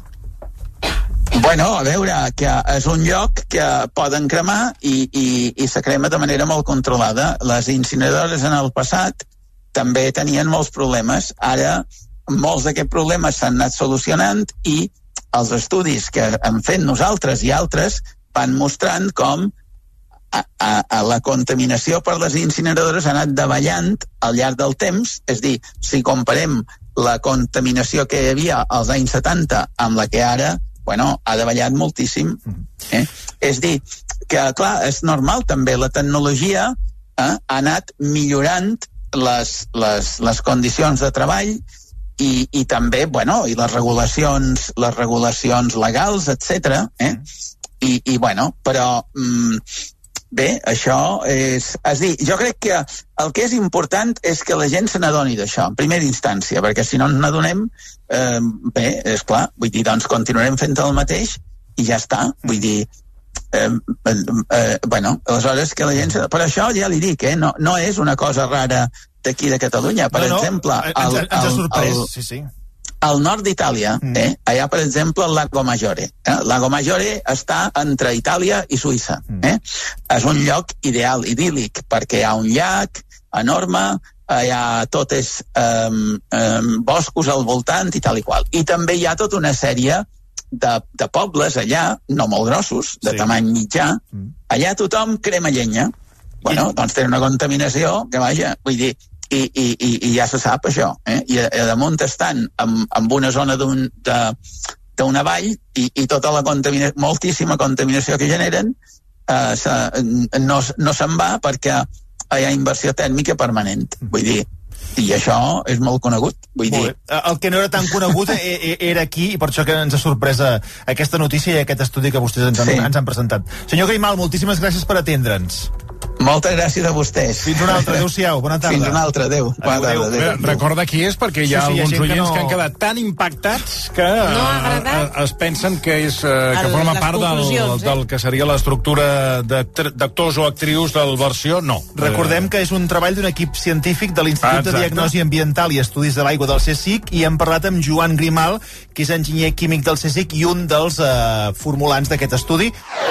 Speaker 12: Bueno, a veure, que és un lloc que poden cremar i, i, i se crema de manera molt controlada. Les incineradores en el passat també tenien molts problemes. Ara, molts d'aquests problemes s'han anat solucionant i els estudis que hem fet nosaltres i altres van mostrant com a, a, a la contaminació per les incineradores ha anat davallant al llarg del temps. És dir, si comparem la contaminació que hi havia als anys setanta amb la que ara, bueno, ha davallat moltíssim. Eh? És dir, que clar, és normal també, la tecnologia eh, ha anat millorant les, les, les condicions de treball I, i també, bueno, i les regulacions, les regulacions legals, etcètera. Eh? I, I, bueno, però mm, bé, això és... És dir, jo crec que el que és important és que la gent se n'adoni d'això, en primera instància, perquè si no ens n'adonem, eh, bé, és clar, vull dir, doncs continuarem fent el mateix i ja està, vull dir... Eh, eh, eh, bueno, aleshores que la gent... Per això ja li dic, eh, no, no és una cosa rara d'aquí de Catalunya, per no, no, exemple
Speaker 1: ens, ens ha sorprès, sí, sí.
Speaker 12: Al nord d'Itàlia, mm. eh, allà per exemple el Lago Maggiore, eh? el Lago Maggiore està entre Itàlia i Suïssa, mm. eh? És un lloc ideal, idíl·lic, perquè hi ha un llac enorme, allà tot és um, um, boscos al voltant i tal i qual, i també hi ha tota una sèrie de, de pobles allà, no molt grossos, de sí. tamany mitjà, mm. allà tothom crema llenya. Bueno, I... doncs té una contaminació que, vaja, vull dir, i, i, i, i ja se sap això, eh? I a, a damunt estan en, en una zona d'un, de, d'una vall i, i tota la contaminació, moltíssima contaminació que generen eh, se, no, no se'n va perquè hi ha inversió tèrmica permanent, vull dir, i això és molt conegut, vull molt dir.
Speaker 1: Bé. El que no era tan conegut era aquí, i per això que ens ha sorprès aquesta notícia i aquest estudi que vostès ens han, sí. ens han presentat. Senyor Grimal, moltíssimes gràcies per atendre'ns.
Speaker 12: Moltes gràcies a vostès.
Speaker 1: Fins una altra, adéu-siau, bona tarda.
Speaker 12: Fins una altra, adéu.
Speaker 1: Adéu, adéu, adéu.
Speaker 11: adéu. Recorda qui és, perquè hi ha sí, sí, alguns hi ha oients que, no... que han quedat tan impactats que no eh, es pensen que és eh, que forma part del, eh? del que seria l'estructura d'actors o actrius del versió, no.
Speaker 1: Recordem que és un treball d'un equip científic de l'Institut ah, de Diagnosi Ambiental i Estudis de l'Aigua del CSIC, i hem parlat amb Joan Grimal, que és enginyer químic del CSIC i un dels eh, formulants d'aquest estudi.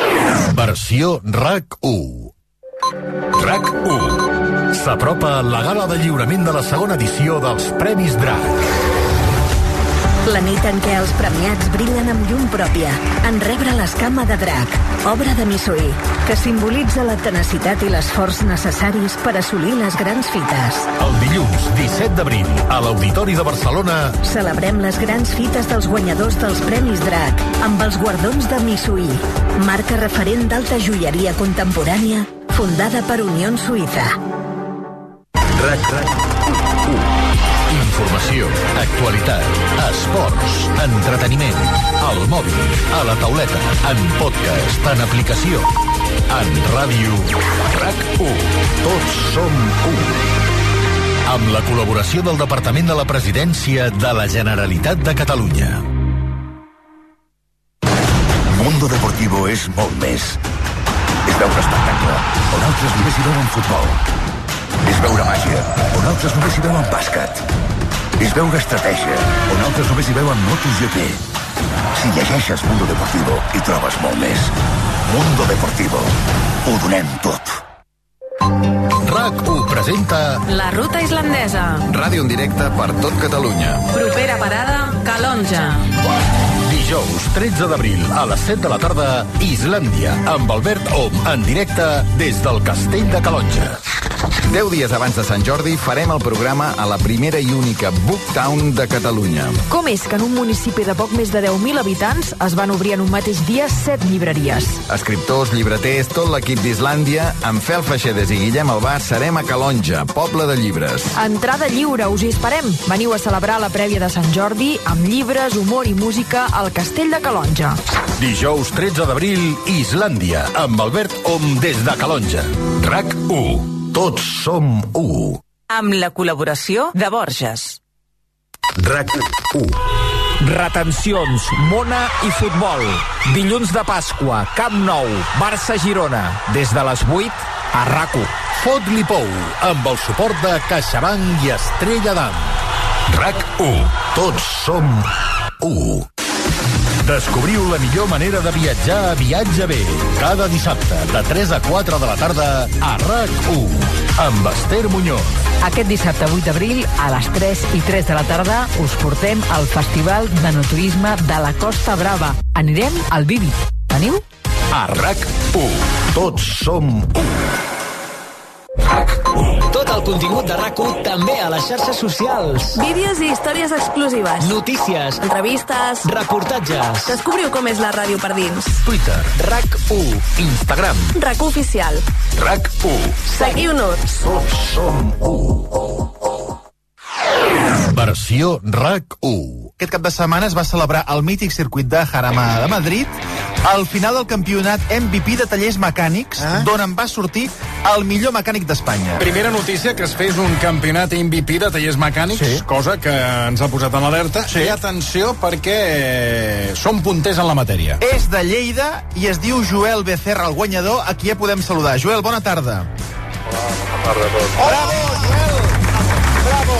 Speaker 14: Versió RAC u. RAC u. S'apropa la gala de lliurament de la segona edició dels Premis DRAC.
Speaker 15: La nit en què els premiats brillen amb llum pròpia, en rebre l'escama de drac, obra de Missouri, que simbolitza la tenacitat i l'esforç necessaris per assolir les grans fites.
Speaker 14: El dilluns disset d'abril, a l'Auditori de Barcelona,
Speaker 15: celebrem les grans fites dels guanyadors dels Premis DRAC amb els guardons de Missouri, marca referent d'alta joieria contemporània fundada per Unió Suïssa.
Speaker 14: RAC u. Informació, actualitat, esports, entreteniment, al mòbil, a la tauleta, en podcast, en aplicació, en ràdio. RAC u. Tots som u. Amb la col·laboració del Departament de la Presidència de la Generalitat de Catalunya. Mundo Deportivo és molt més. És veure espectacle, on altres només hi veuen futbol. És veure màgia, on altres només hi veuen bàsquet. És veure estratègia, on altres només hi veuen MotoGP. Si llegeixes Mundo Deportivo, hi trobes molt més. Mundo Deportivo. Ho donem tot. RAC u presenta
Speaker 16: La Ruta Islandesa.
Speaker 14: Ràdio en directe per tot Catalunya.
Speaker 16: Propera parada, Calonja.
Speaker 14: Dijous
Speaker 16: Dijous tretze d'abril a les set de la tarda, Islàndia, amb Albert Om, en directe des del Castell de Calonge.
Speaker 17: Deu dies abans de Sant Jordi farem el programa a la primera i única Booktown de Catalunya.
Speaker 18: Com és que en un municipi de poc més de deu mil habitants es van obrir en un mateix dia set llibreries?
Speaker 17: Escriptors, llibreters, tot l'equip d'Islàndia, amb Fel Feixedes i Guillem Albà, serem a Calonge, poble de llibres.
Speaker 18: Entrada lliure, us hi esperem. Veniu a celebrar la prèvia de Sant Jordi amb llibres, humor i música al Castell de Calonge.
Speaker 16: Dijous tretze d'abril, Islàndia, amb Albert Om des de Calonge. RAC u. Tots som u.
Speaker 19: Amb la col·laboració de Borges.
Speaker 16: RAC u.
Speaker 20: Retencions, Mona i futbol. Dilluns de Pasqua, Camp Nou, Barça-Girona. Des de les vuit, a RAC u.
Speaker 16: Fot-li pou, amb el suport de CaixaBank i Estrella d'Am. RAC u. Tots som u. Descobriu la millor manera de viatjar a Viatge B. Cada dissabte, de tres a quatre de la tarda, a RAC u. Amb Esther Muñoz.
Speaker 21: Aquest dissabte vuit d'abril, a les tres i tres de la tarda, us portem al Festival d'Enoturisme de la Costa Brava. Anirem al Vívid. Veniu?
Speaker 16: A RAC u. Tots som u.
Speaker 20: Tot el contingut de RAC u també a les xarxes socials.
Speaker 22: Vídeos i històries exclusives.
Speaker 20: Notícies.
Speaker 22: Entrevistes.
Speaker 20: Reportatges.
Speaker 22: Descobriu com és la ràdio per dins.
Speaker 16: Twitter. RAC u. Instagram.
Speaker 22: RAC u Oficial.
Speaker 16: RAC u.
Speaker 22: Seguiu-nos.
Speaker 16: Tots som u. Versió RAC u.
Speaker 1: Aquest cap de setmana es va celebrar el mític circuit de Jarama de Madrid, al final del campionat M V P de tallers mecànics, eh? d'on en va sortir el millor mecànic d'Espanya.
Speaker 11: Primera notícia, que es fes un campionat M V P de tallers mecànics, sí. cosa que ens ha posat en alerta. Sí. I atenció, perquè som punters en la matèria.
Speaker 1: És de Lleida i es diu Joel Becerra, el guanyador, a qui ja podem saludar. Joel, bona tarda.
Speaker 23: Hola, bona tarda a tots.
Speaker 1: Bravo, Joel! Bravo!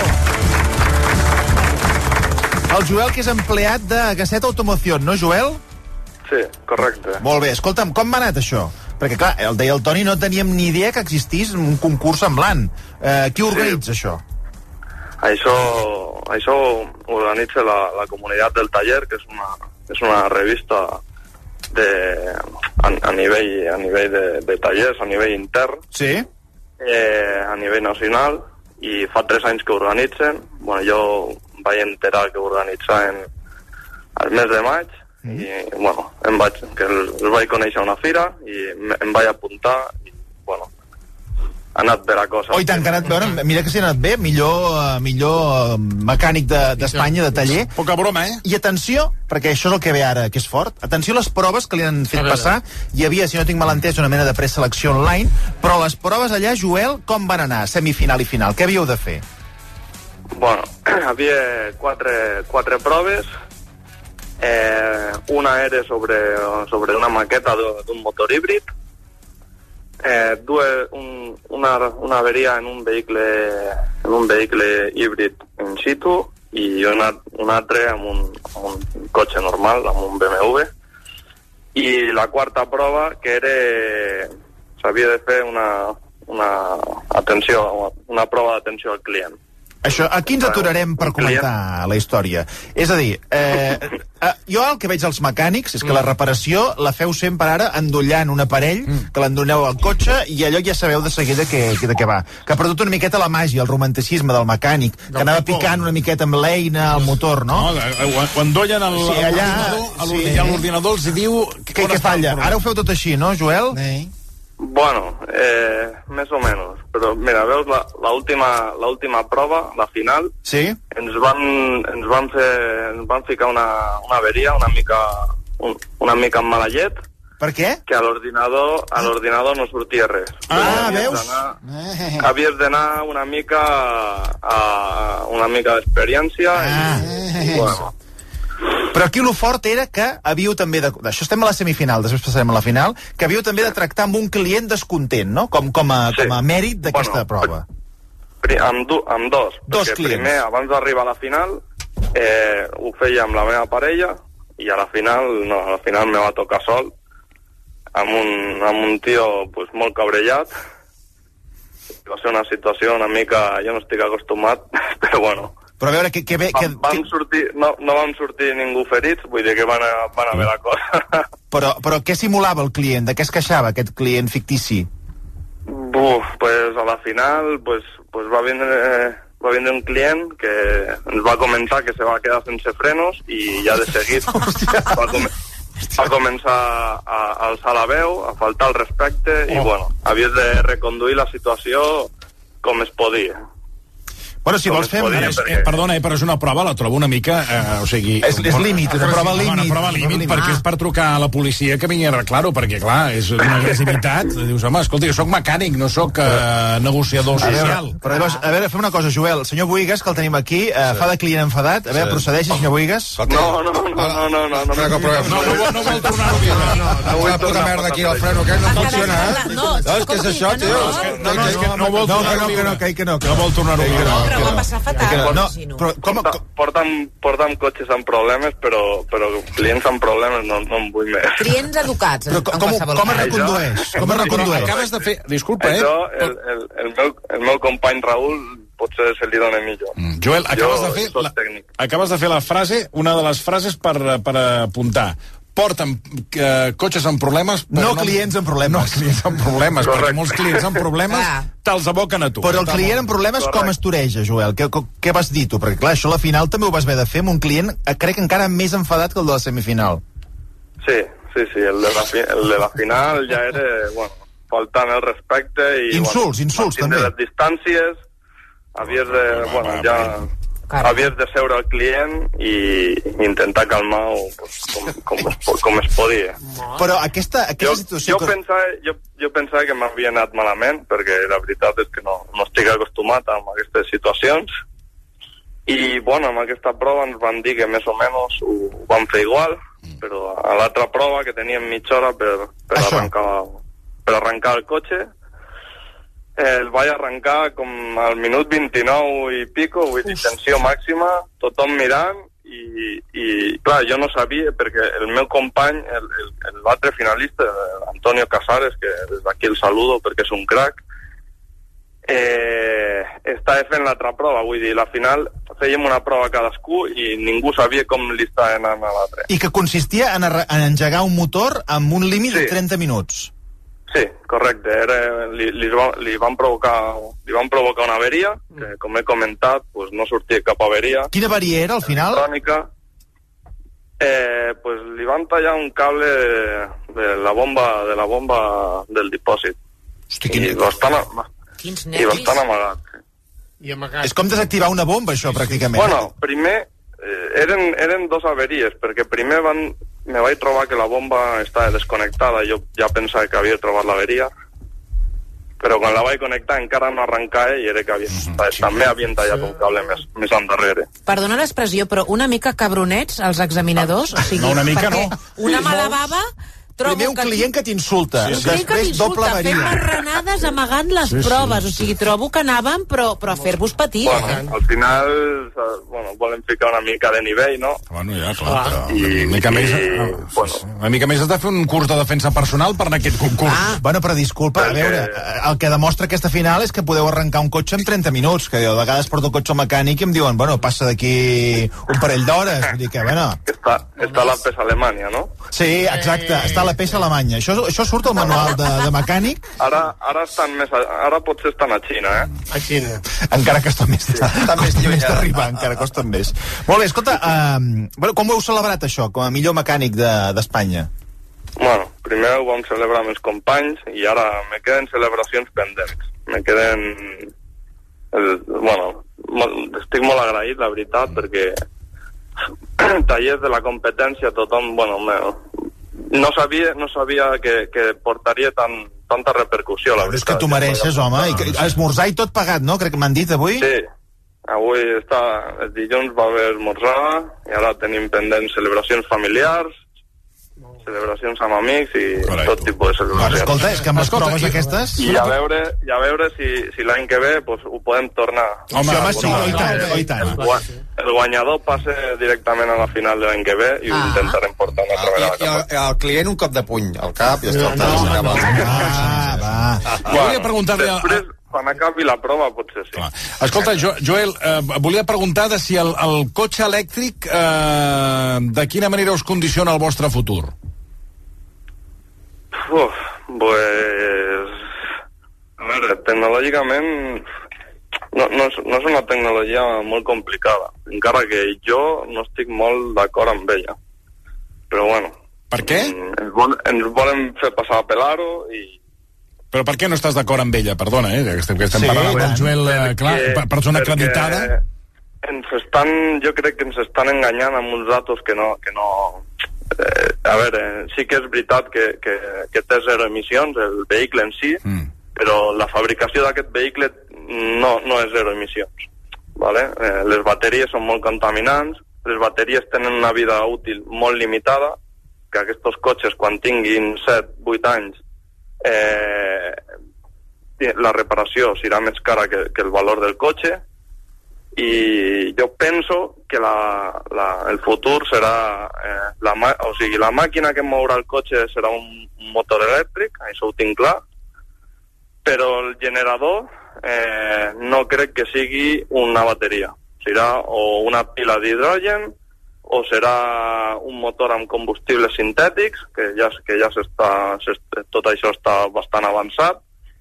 Speaker 1: El Joel, que és empleat de Gasset Automoción, no, Joel?
Speaker 23: Sí, correcte.
Speaker 1: Molt bé. Escolta'm, com va anat això? Perquè, clar, el deia el Toni, no teníem ni idea que existís un concurs semblant. Eh, qui organitza sí. això?
Speaker 23: Això, això organitza la, la comunitat del taller, que és una, és una revista de, a, a nivell, a nivell de, de tallers, a nivell intern,
Speaker 1: sí.
Speaker 23: eh, a nivell nacional, i fa tres anys que organitzen. Bueno, jo vaig enterar que organitzaven al mes de maig, mm. i, bueno, em vaig, que els vaig conèixer a una fira, i em vaig apuntar, i, bueno, ha anat bé la cosa.
Speaker 1: Oi, tant que ha anat bé, mira que s'ha anat bé, millor, uh, millor mecànic d'Espanya, de, de taller.
Speaker 11: Poca broma, eh?
Speaker 1: I atenció, perquè això és el que ve ara, que és fort, atenció a les proves que li han fet passar. Hi havia, si no tinc mal entès, una mena de preselecció online, però les proves allà, Joel, com van anar? Semifinal i final, què havíeu de fer?
Speaker 23: Bueno, havia quatre, quatre proves. Eh, una era sobre, sobre una maqueta d'un motor híbrid. Eh, dues, un, una, una averia en un vehicle en un vehicle híbrid in situ i una, una altra amb un, amb un cotxe normal, amb un B M W. I la quarta prova, que era s'havia de fer una, una atenció, una prova d'atenció al client.
Speaker 1: Això, aquí ens aturarem per comentar la història. És a dir, eh, eh, jo el que veig als mecànics és que la reparació la feu sempre ara endollant un aparell, que l'endolleu al cotxe, i allò ja sabeu de seguida que, que, de què va. Que ha perdut una miqueta la màgia, el romanticisme del mecànic, que anava picant una miqueta amb l'eina, el motor, no?
Speaker 11: No, ho endollen al
Speaker 1: sí, allà,
Speaker 11: sí. I l'ordinador els diu...
Speaker 1: Què, què falla? Ara ho feu tot així, no, Joel?
Speaker 23: Sí. Bueno, eh, més o menys. Però mira, veus, la, la, última, la última prova, la final,
Speaker 1: sí?
Speaker 23: ens, van, ens, van fer, ens van ficar una, una averia una mica, un, una mica amb mala llet.
Speaker 1: Per què?
Speaker 23: Que a l'ordinador a l'ordinador no sortia res.
Speaker 1: Ah, veus?
Speaker 23: Havies d'anar una mica a una mica d'experiència.
Speaker 1: Ah,
Speaker 23: i, bueno,
Speaker 1: però aquí lo fort era que havíeu també de... Això estem a la semifinal, després passarem a la final, que havíeu també de tractar amb un client descontent, no? Com, com, a, sí. com a mèrit d'aquesta bueno, prova.
Speaker 23: Pri, amb, du, amb dos.
Speaker 1: Dos
Speaker 23: perquè
Speaker 1: clients.
Speaker 23: Primer, abans d'arribar a la final, eh, ho feia amb la meva parella, i a la final, no, a la final me va tocar sol, amb un, amb un tio pues, molt cabrellat. Va ser una situació una mica... Jo no estic acostumat, però bueno,
Speaker 1: Però a veure, que, que bé... Que,
Speaker 23: vam que... sortir, no, no vam sortir ningú ferits, vull dir que van, a, van a ver la cosa.
Speaker 1: Però, però què simulava el client? De què es queixava aquest client fictici?
Speaker 23: Buf, pues a la final pues, pues va vindre... va vindre un client que ens va comentar que se va quedar sense frenos i ja de seguit va, com va començar a alçar la veu, a faltar el respecte i oh. bueno, havies de reconduir la situació com es podia.
Speaker 1: Bueno, si vols fem...
Speaker 11: És, eh, perdona, eh, però és una prova, la trobo una mica... Eh, o sigui...
Speaker 1: És, és límit, una prova límit.
Speaker 11: Una prova límit, perquè és per trucar a la policia que vingui a arreglar-ho, perquè, clar, és una agressivitat. Dius, home, escolta, jo soc mecànic, no soc eh, negociador social.
Speaker 1: A veure, però llavors, a veure, fem una cosa, Joel. El senyor Buigas, que el tenim aquí, eh, sí. fa de client enfadat. A veure, sí. procedeixi, senyor Buigas.
Speaker 23: No, no, no, no, no, no, no, no,
Speaker 11: no, no, no vol tornar-ho a dir. No, no, no vull puta merda aquí al freno, que no funciona, eh? No, és que és això, tio. No vol tornar-ho a dir.
Speaker 1: No, que no, que
Speaker 11: no vol tornar-ho a dir.
Speaker 13: Però va passar fatal.
Speaker 23: No, però com, portem, portem cotxes amb problemes, però, però clients amb problemes no, no en vull més.
Speaker 13: Clients educats,
Speaker 1: però com, com, com es recondueix? Com es recondueix?
Speaker 11: Acabes de fer... Disculpa, eh?
Speaker 23: Això, el, el, el, meu, el meu company Raül potser se li dona millor.
Speaker 11: Mm. Joel, acabes
Speaker 23: jo
Speaker 11: de fer la, acabes de fer la frase, una de les frases per, per apuntar. Porten uh, cotxes amb problemes...
Speaker 1: No, no clients amb problemes.
Speaker 11: No clients amb problemes, correcte. Perquè molts clients amb problemes te'ls aboquen a tu.
Speaker 1: Però el client amb problemes correcte. Com es toreja, Joel? Què, què vas dir tu? Perquè clar, això a la final també ho vas haver de fer amb un client, crec que encara més enfadat que el de la semifinal.
Speaker 23: Sí, sí, sí, el de la, fi, el de la final ja era, bueno, faltant el respecte i...
Speaker 1: Insults,
Speaker 23: bueno,
Speaker 1: insults també.
Speaker 23: Les distàncies, havies de, bueno, ja... havies de seure al client i intentar calmar-ho pues, com, com, es, com es podia.
Speaker 1: Però aquesta, aquesta
Speaker 23: jo,
Speaker 1: situació...
Speaker 23: Jo, que... pensava, jo, jo pensava que m'havia anat malament, perquè la veritat és que no, no estic acostumat a aquestes situacions. I, bueno, amb aquesta prova ens van dir que més o menys ho vam fer igual, però a l'altra prova, que teníem mitja hora per, per, arrencar, per arrencar el cotxe, Eh, el vaig arrencar com al minut vint-i-nou i pico, vull dir, tensió màxima, tothom mirant, i, i clar, jo no sabia, perquè el meu company, l'altre finalista, Antonio Casares, que des d'aquí el saludo perquè és un crack, eh, estava fent l'altra prova, vull dir, la final fèiem una prova cadascú i ningú sabia com li estava anant a l'altre.
Speaker 1: I que consistia en, en engegar un motor amb un límit sí. de trenta minuts.
Speaker 23: Sí, correcte. Era, li, li, li, van provocar, li van provocar una averia, que com he comentat, pues, no sortia cap averia.
Speaker 1: Quina averia era, al final?
Speaker 23: Electrònica. Eh, pues, li van tallar un cable de, de la bomba de la bomba del dipòsit.
Speaker 1: Hosti, quin...
Speaker 23: I bastant, i bastant amagat.
Speaker 8: I amagat.
Speaker 1: És com desactivar una bomba, això, pràcticament.
Speaker 23: Bueno, primer eh, eren, eren dos averies, perquè primer van... me vaig trobar que la bomba estava desconnectada, jo ja pensava que havia trobat l'averia, però quan la vaig connectar encara no arrencava i era que havia, mm-hmm. també havien tallat un cable més, més endarrere.
Speaker 13: Perdona l'expressió, però una mica cabronets els examinadors? O sigui,
Speaker 11: no, una mica no.
Speaker 13: Una mala bava...
Speaker 1: Primer un client que t'insulta, sí, sí. després doble avaria.
Speaker 13: Fem marranades amagant les sí, proves, sí. O sigui, trobo que anàvem, però, però a fer-vos patir.
Speaker 23: Bueno,
Speaker 13: eh?
Speaker 23: al final, bueno, volem ficar una mica de nivell, no?
Speaker 11: Bueno, ja, clar, però I, una mica i, més... I, bueno. Una mica més has de fer un curs de defensa personal per anar a aquest concurs.
Speaker 1: Ah. Bueno, però disculpa, a veure, el que demostra aquesta final és que podeu arrencar un cotxe en trenta minuts, que a vegades porto el cotxe al mecànic i em diuen, bueno, passa d'aquí un parell d'hores, vull dir que, bueno...
Speaker 23: Està, està la peça Alemanya, no?
Speaker 1: Sí, exacte, està la peça Alemanya. Això, això surt al manual de, de mecànic?
Speaker 23: Ara, ara, estan més a, ara potser estan a Xina, eh?
Speaker 8: A Xina.
Speaker 1: Encara que està més, sí, està més lluny d'arribar, encara costa més. Molt bé, escolta, uh, bueno, com ho heu celebrat això, com a millor mecànic d'Espanya?
Speaker 23: De, bueno, primer ho vam celebrar amb els companys i ara me queden celebracions pendents. Me queden... El, bueno, molt, estic molt agraït, la veritat, perquè tallers de la competència tothom, bueno, me, no sabia, no sabia que, que portaria tan, tanta repercussió, la veritat.
Speaker 1: És que tu mereixes, home, i que, esmorzar i tot pagat, no? Crec que m'han dit avui.
Speaker 23: Sí, avui està, el dilluns va haver esmorzar i ara tenim pendents celebracions familiars, celebracions amb amics i Correcte. Tot tipus de celebracions.
Speaker 1: Escolta, és que amb les proves i... aquestes...
Speaker 23: I a veure, i a veure si, si l'any que ve pues, ho podem tornar.
Speaker 1: Home, home sí, oh, i tant, oh, i tant.
Speaker 23: El, el guanyador passa directament a la final de l'any que ve i ho ah. intentarem portar una altra vegada.
Speaker 3: I, i el, el client un cop de puny al cap i es torna
Speaker 1: no, no, no, no, va, va.
Speaker 11: Volia preguntar-li...
Speaker 23: Després, quan acabi la prova potser sí.
Speaker 11: Clar. Escolta, jo, Joel, eh, volia preguntar de si el, el cotxe elèctric eh, de quina manera us condiciona el vostre futur?
Speaker 23: Uf, pues... A veure, tecnològicament no, no, és, no és una tecnologia molt complicada, encara que jo no estic molt d'acord amb ella. Però bueno...
Speaker 11: Per què?
Speaker 23: Ens, vol, ens volen fer passar a Pelaro i...
Speaker 11: Però per què no estàs d'acord amb ella? Perdona, eh? Que estem, que estem sí, parlant del Joel, eh, clar, persona acreditada.
Speaker 23: Ens estan, jo crec que ens estan enganyant amb uns datos que no... Que no eh, a veure, sí que és veritat que, que, que té zero emissions, el vehicle en si, mm. però la fabricació d'aquest vehicle no, no és zero emissions. Vale? Eh, les bateries són molt contaminants, les bateries tenen una vida útil molt limitada, que aquests cotxes quan tinguin set vuit anys eh, la reparació serà més cara que, que el valor del cotxe, i jo penso que la, la, el futur serà eh, la, o sigui, la màquina que mourà el cotxe serà un, un motor elèctric, això ho tinc clar, però el generador eh, no crec que sigui una bateria, serà o una pila d'hidrogen o serà un motor amb combustibles sintètics, que ja, que ja s'està, tot això està bastant avançat,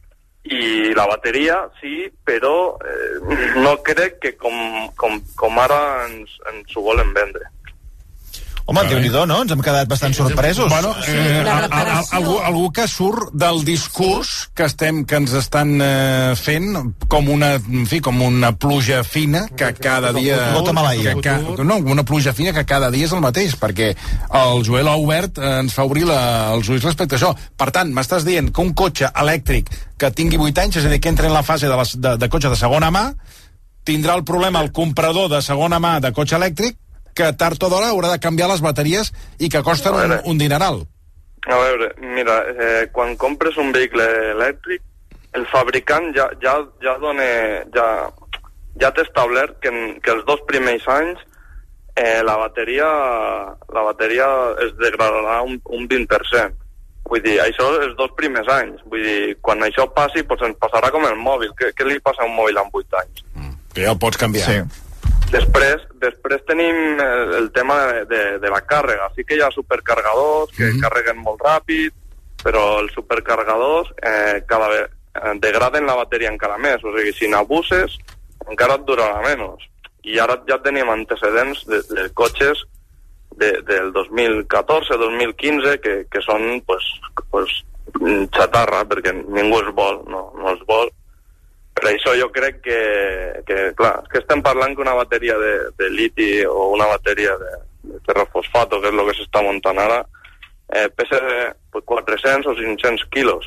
Speaker 23: i la bateria sí, però eh, no crec que com, com, com ara ens, ens ho volen vendre.
Speaker 1: Home, Déu-n'hi-do, no? Ens hem quedat bastant sorpresos.
Speaker 11: Bueno, eh, a, a, a, algú, algú que surt del discurs que estem que ens estan eh, fent com una, en fi, com una pluja fina que cada dia... Que, que, no, una pluja fina que cada dia és el mateix, perquè el Joel ha obert, eh, ens fa obrir la, els ulls respecte a això. Per tant, m'estàs dient que un cotxe elèctric que tingui vuit anys, és a dir, que entra en la fase de, les, de, de cotxe de segona mà, tindrà el problema el comprador de segona mà de cotxe elèctric, que tard o d'hora haurà de canviar les bateries i que costen un, un dineral.
Speaker 23: A veure, mira, eh, quan compres un vehicle elèctric, el fabricant ja, ja, ja dona, ja, ja t'ha establert que, en, que els dos primers anys eh, la bateria la bateria es degradarà un, un vint per cent. Vull dir, això els dos primers anys. Vull dir, quan això passi, doncs ens passarà com el mòbil. Què, què li passa a un mòbil amb vuit anys?
Speaker 11: Mm, que ja el pots canviar. Sí.
Speaker 23: Després, després tenim el, el tema de, de, de la càrrega. Sí que hi ha supercargadors que mm-hmm. carreguen molt ràpid, però els supercargadors eh, cada vegada eh, degraden la bateria encara més. O sigui, si n'abuses, encara et durarà menys. I ara ja tenim antecedents de, de cotxes de, del dos mil catorze dos mil quinze que, que són pues, pues, xatarra, perquè ningú es vol, no, no es vol. Per això jo crec que, que clar, és que estem parlant que una bateria de, de liti o una bateria de, de ferrofosfato, que és el que s'està muntant ara, eh, pesa pues, quatre-cents o cinc-cents quilos.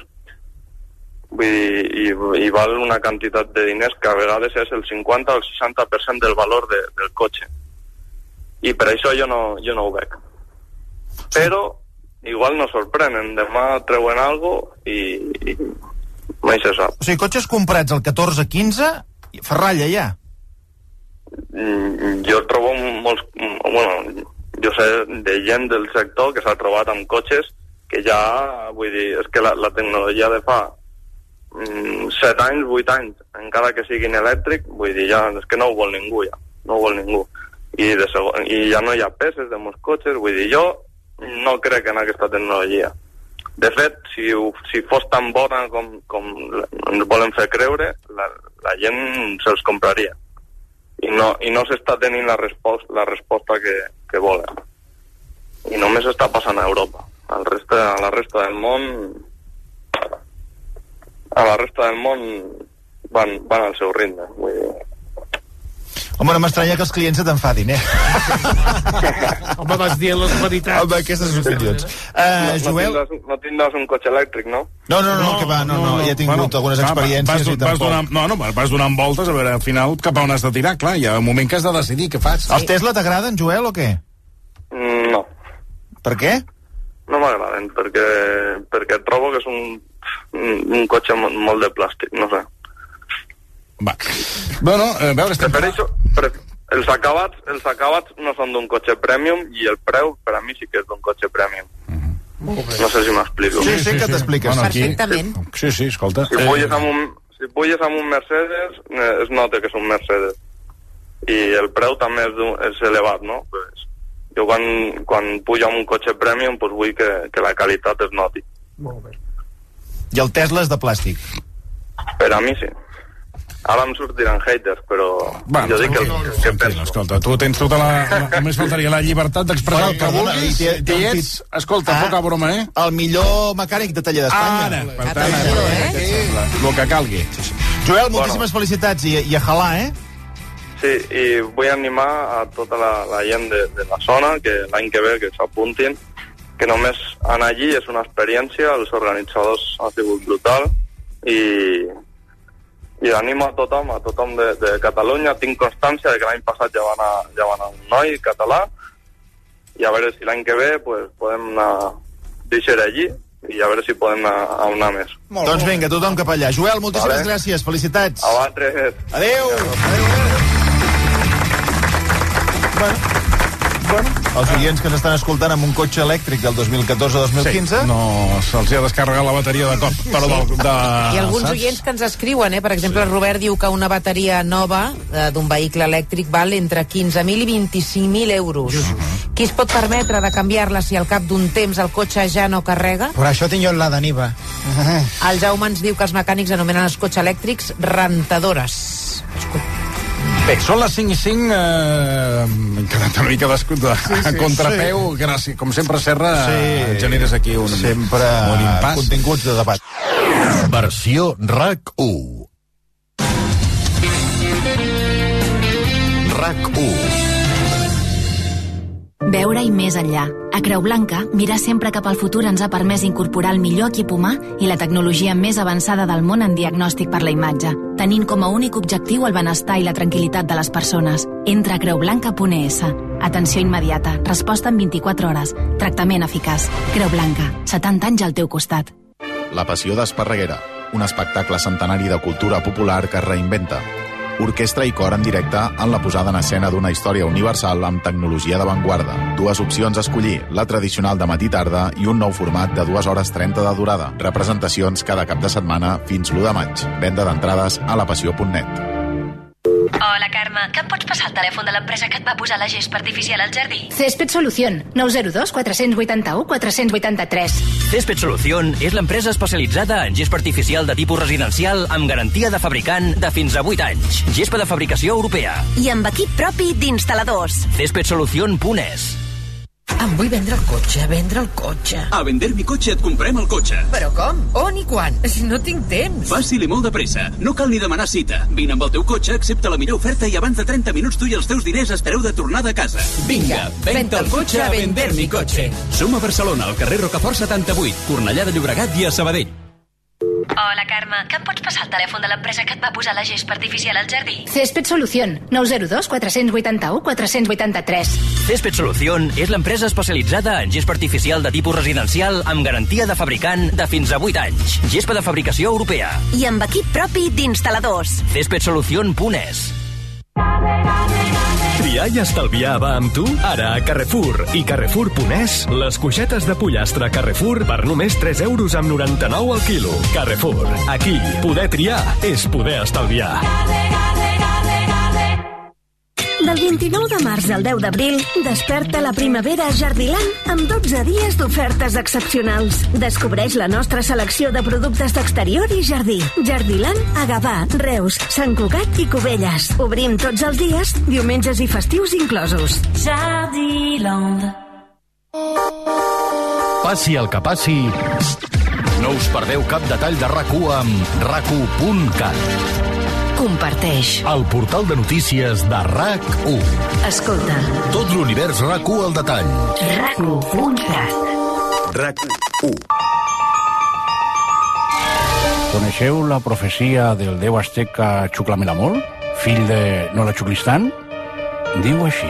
Speaker 23: Vull dir, i, i val una quantitat de diners que a vegades és el cinquanta o el seixanta per cent del valor de, del cotxe. I per això jo no, jo no ho veig. Però igual no sorprenen, demà treuen alguna cosa i... i mai se sap.
Speaker 1: O sigui, cotxes comprats el catorze quinze, ferralla ja.
Speaker 23: Mm, jo trobo molts... Bueno, jo sé de gent del sector que s'ha trobat amb cotxes que ja, vull dir, és que la, la tecnologia de fa mm, set anys, vuit anys, encara que siguin elèctric, vull dir, ja, és que no ho vol ningú, ja. No ho vol ningú. I, de segon, i ja no hi ha peces de molts cotxes, vull dir, jo no crec en aquesta tecnologia. De fet, si, si fos tan bona com, com ens volen fer creure, la, la gent se'ls compraria. I no, i no s'està tenint la resposta, la resposta que, que volen. I només està passant a Europa. Al resta, a la resta del món... A la resta del món van, van al seu ritme. Vull dir...
Speaker 1: Home, no m'estranya que els clients se t'enfadin, eh?
Speaker 8: Home, vas dient les veritats.
Speaker 1: Home, aquestes opinions. Uh,
Speaker 23: no,
Speaker 1: Joel...
Speaker 23: no, tindràs, no tindràs un cotxe elèctric, no?
Speaker 1: No, no, no, no, que va, no, no, ja he tingut bueno, algunes experiències
Speaker 11: vas,
Speaker 1: i tampoc...
Speaker 11: Vas donar, no, no, vas donant voltes, a veure, al final, cap a on has de tirar, clar, hi ha un moment que has de decidir què fas.
Speaker 1: Els Tesla t'agraden, Joel, o què?
Speaker 23: Mm, no.
Speaker 1: Per què?
Speaker 23: No m'agraden, perquè, perquè trobo que és un, un cotxe molt de plàstic, no sé.
Speaker 11: Va. Bueno, a veure... Estem...
Speaker 23: Prefereixo, pre... els, acabats, els acabats no són d'un cotxe premium i el preu per a mi sí que és d'un cotxe premium. Mm-hmm. No sé si m'explico.
Speaker 1: Sí, sí, que t'expliques.
Speaker 13: Bueno, perfectament.
Speaker 11: Sí, sí, escolta.
Speaker 23: Si puges amb un, si puges amb un Mercedes, es nota que és un Mercedes. I el preu també és, és elevat, no? Pues, jo quan, quan pujo amb un cotxe premium pues vull que, que la qualitat es noti.
Speaker 1: Molt bé. I el Tesla és de plàstic?
Speaker 23: Per a mi sí. Ara em sortiran haters, però
Speaker 11: Va,
Speaker 23: jo dic que,
Speaker 11: no,
Speaker 23: que,
Speaker 11: no,
Speaker 23: que
Speaker 11: no,
Speaker 23: penso.
Speaker 11: Escolta, tu tens tota la... Només faltaria la llibertat d'expressar el que vulguis i ets... Escolta, poca broma, eh?
Speaker 1: El millor mecànic de taller d'Espanya.
Speaker 11: Ara, per tant, el que calgui.
Speaker 1: Joel, moltíssimes felicitats i, i a jalar, eh?
Speaker 23: Sí, i vull animar a tota la, la gent de, de la zona que l'any que ve que s'apuntin, que només anar allí és una experiència, els organitzadors han sigut brutal i, i animo a tothom, a tothom de, de Catalunya. Tinc constància de que l'any passat ja va anar, ja va anar un noi català i a veure si l'any que ve pues, podem anar deixar allí i a veure si podem anar a anar més.
Speaker 1: Molt doncs vinga, tothom cap allà. Joel, moltíssimes vale. gràcies, felicitats.
Speaker 23: A vosaltres.
Speaker 1: Adéu. Adéu. Adéu. Bueno, bueno, els oients que ens estan escoltant amb un cotxe elèctric del dos mil catorze dos mil quinze...
Speaker 11: Sí, no se'ls ha descarregat la bateria de cop. Però de, de,
Speaker 13: I alguns
Speaker 11: saps?
Speaker 13: oients que ens escriuen, eh? Per exemple, el Robert diu que una bateria nova eh, d'un vehicle elèctric val entre quinze mil i vint-i-cinc mil euros. Uh-huh. Qui es pot permetre de canviar-la si al cap d'un temps el cotxe ja no carrega?
Speaker 3: Per això tinc jo la de Niva. Uh-huh.
Speaker 13: El Jaume ens diu que els mecànics anomenen els cotxes elèctrics rentadores. Escolta.
Speaker 11: Bé, són les cinc i cinc, eh, quedat una mica de, de sí, sí, contrapeu, sí. Gràcies. Com sempre, Serra, sí. generes aquí un,
Speaker 1: sempre
Speaker 11: un impàs.
Speaker 1: Continguts de debat.
Speaker 16: Versió RAC u. RAC u.
Speaker 4: Veure-hi més enllà. A Creu Blanca, mirar sempre cap al futur ens ha permès incorporar el millor equip humà i la tecnologia més avançada del món en diagnòstic per la imatge, tenint com a únic objectiu el benestar i la tranquil·litat de les persones. Entra a creu blanca punt es. Atenció immediata, resposta en vint-i-quatre hores, tractament eficaç. Creu Blanca, setanta anys al teu costat.
Speaker 6: La Passió d'Esparreguera, un espectacle centenari de cultura popular que es reinventa. Orquestra i cor en directe en la posada en escena d'una història universal amb tecnologia d'avantguarda. Dues opcions a escollir, la tradicional de matí-tarda i un nou format de dues hores trenta de durada. Representacions cada cap de setmana fins l'u de maig. Venda d'entrades a la passió punt net.
Speaker 4: Hola, Carme. Que em pots passar el telèfon de l'empresa que et va posar la gespa artificial al jardí?
Speaker 24: Césped Solución, nou zero dos quatre vuit u quatre vuit tres.
Speaker 25: Césped Solución és l'empresa especialitzada en gespa artificial de tipus residencial amb garantia de fabricant de fins a vuit anys. Gespa de fabricació europea.
Speaker 4: I amb equip propi d'instal·ladors.
Speaker 25: césped solución punt es.
Speaker 13: Em vull vendre el cotxe, vendre el cotxe.
Speaker 26: A Vender mi cotxe et comprem el cotxe.
Speaker 13: Però com? On i quan? Si no tinc temps.
Speaker 26: Fàcil i molt de pressa. No cal ni demanar cita. Vine amb el teu cotxe, accepta la millor oferta i abans de trenta minuts tu i els teus diners espereu de tornada a casa. Vinga, venta el cotxe a Vender mi cotxe. Som a Barcelona, al carrer Rocafort setanta-vuit, Cornellà de Llobregat i a Sabadell.
Speaker 4: Hola, Carme. Que em pots passar el telèfon de l'empresa que et va posar la gespa artificial al jardí?
Speaker 24: Césped Solución, nou zero dos quatre vuit u quatre vuit tres.
Speaker 25: Césped Solución és l'empresa especialitzada en gespa artificial de tipus residencial amb garantia de fabricant de fins a vuit anys. Gespa de fabricació europea.
Speaker 4: I amb equip propi d'instal·ladors.
Speaker 25: césped solución punt es.
Speaker 27: Triar i estalviar va amb tu? Ara a Carrefour i Carrefour punt es, les coixetes de pollastre Carrefour per només tres euros amb noranta-nou al quilo. Carrefour, aquí, poder triar és poder estalviar.
Speaker 15: Del vint-i-nou de març al deu d'abril, desperta la primavera a Jardiland amb dotze dies d'ofertes excepcionals. Descobreix la nostra selecció de productes d'exterior i jardí. Jardiland a Gavà, Reus, Sant Cugat i Cubelles. Obrim tots els dies, diumenges i festius inclosos.
Speaker 21: Jardiland.
Speaker 16: Passi el que passi, no us perdeu cap detall de RAC u amb rac u punt cat.
Speaker 21: Comparteix.
Speaker 16: El portal de notícies de RAC u.
Speaker 21: Escolta.
Speaker 16: Tot l'univers RAC u al detall.
Speaker 21: rac u punt cat.
Speaker 16: RAC u.
Speaker 28: Coneixeu la profecia del déu azteca Xuclamelamol, fill de Nola Xuclistan? Diu així: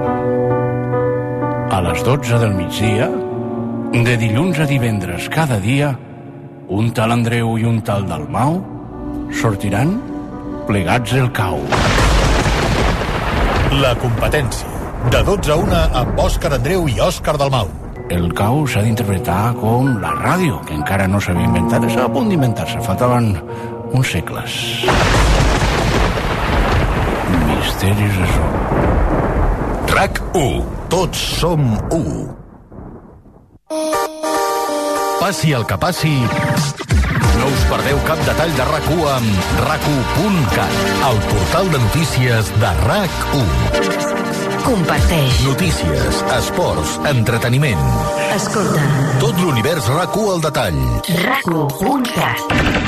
Speaker 28: a les dotze del migdia, de dilluns a divendres cada dia, un tal Andreu i un tal Dalmau sortiran plegats el cau.
Speaker 16: La competència. De dotze a una amb Òscar Andreu i Òscar Dalmau.
Speaker 28: El cau s'ha d'interpretar com la ràdio, que encara no s'havia inventat, estava a punt d'inventar-se. Faltaven uns segles. Misteris resolts.
Speaker 16: RAC u. Tots som u. Passi el que passi, no us perdeu cap detall de RAC u amb rac u punt cat, el portal de notícies de RAC u.
Speaker 15: Comparteix.
Speaker 16: Notícies, esports, entreteniment.
Speaker 15: Escolta.
Speaker 16: Tot l'univers RAC u al detall.
Speaker 15: rac u punt cat.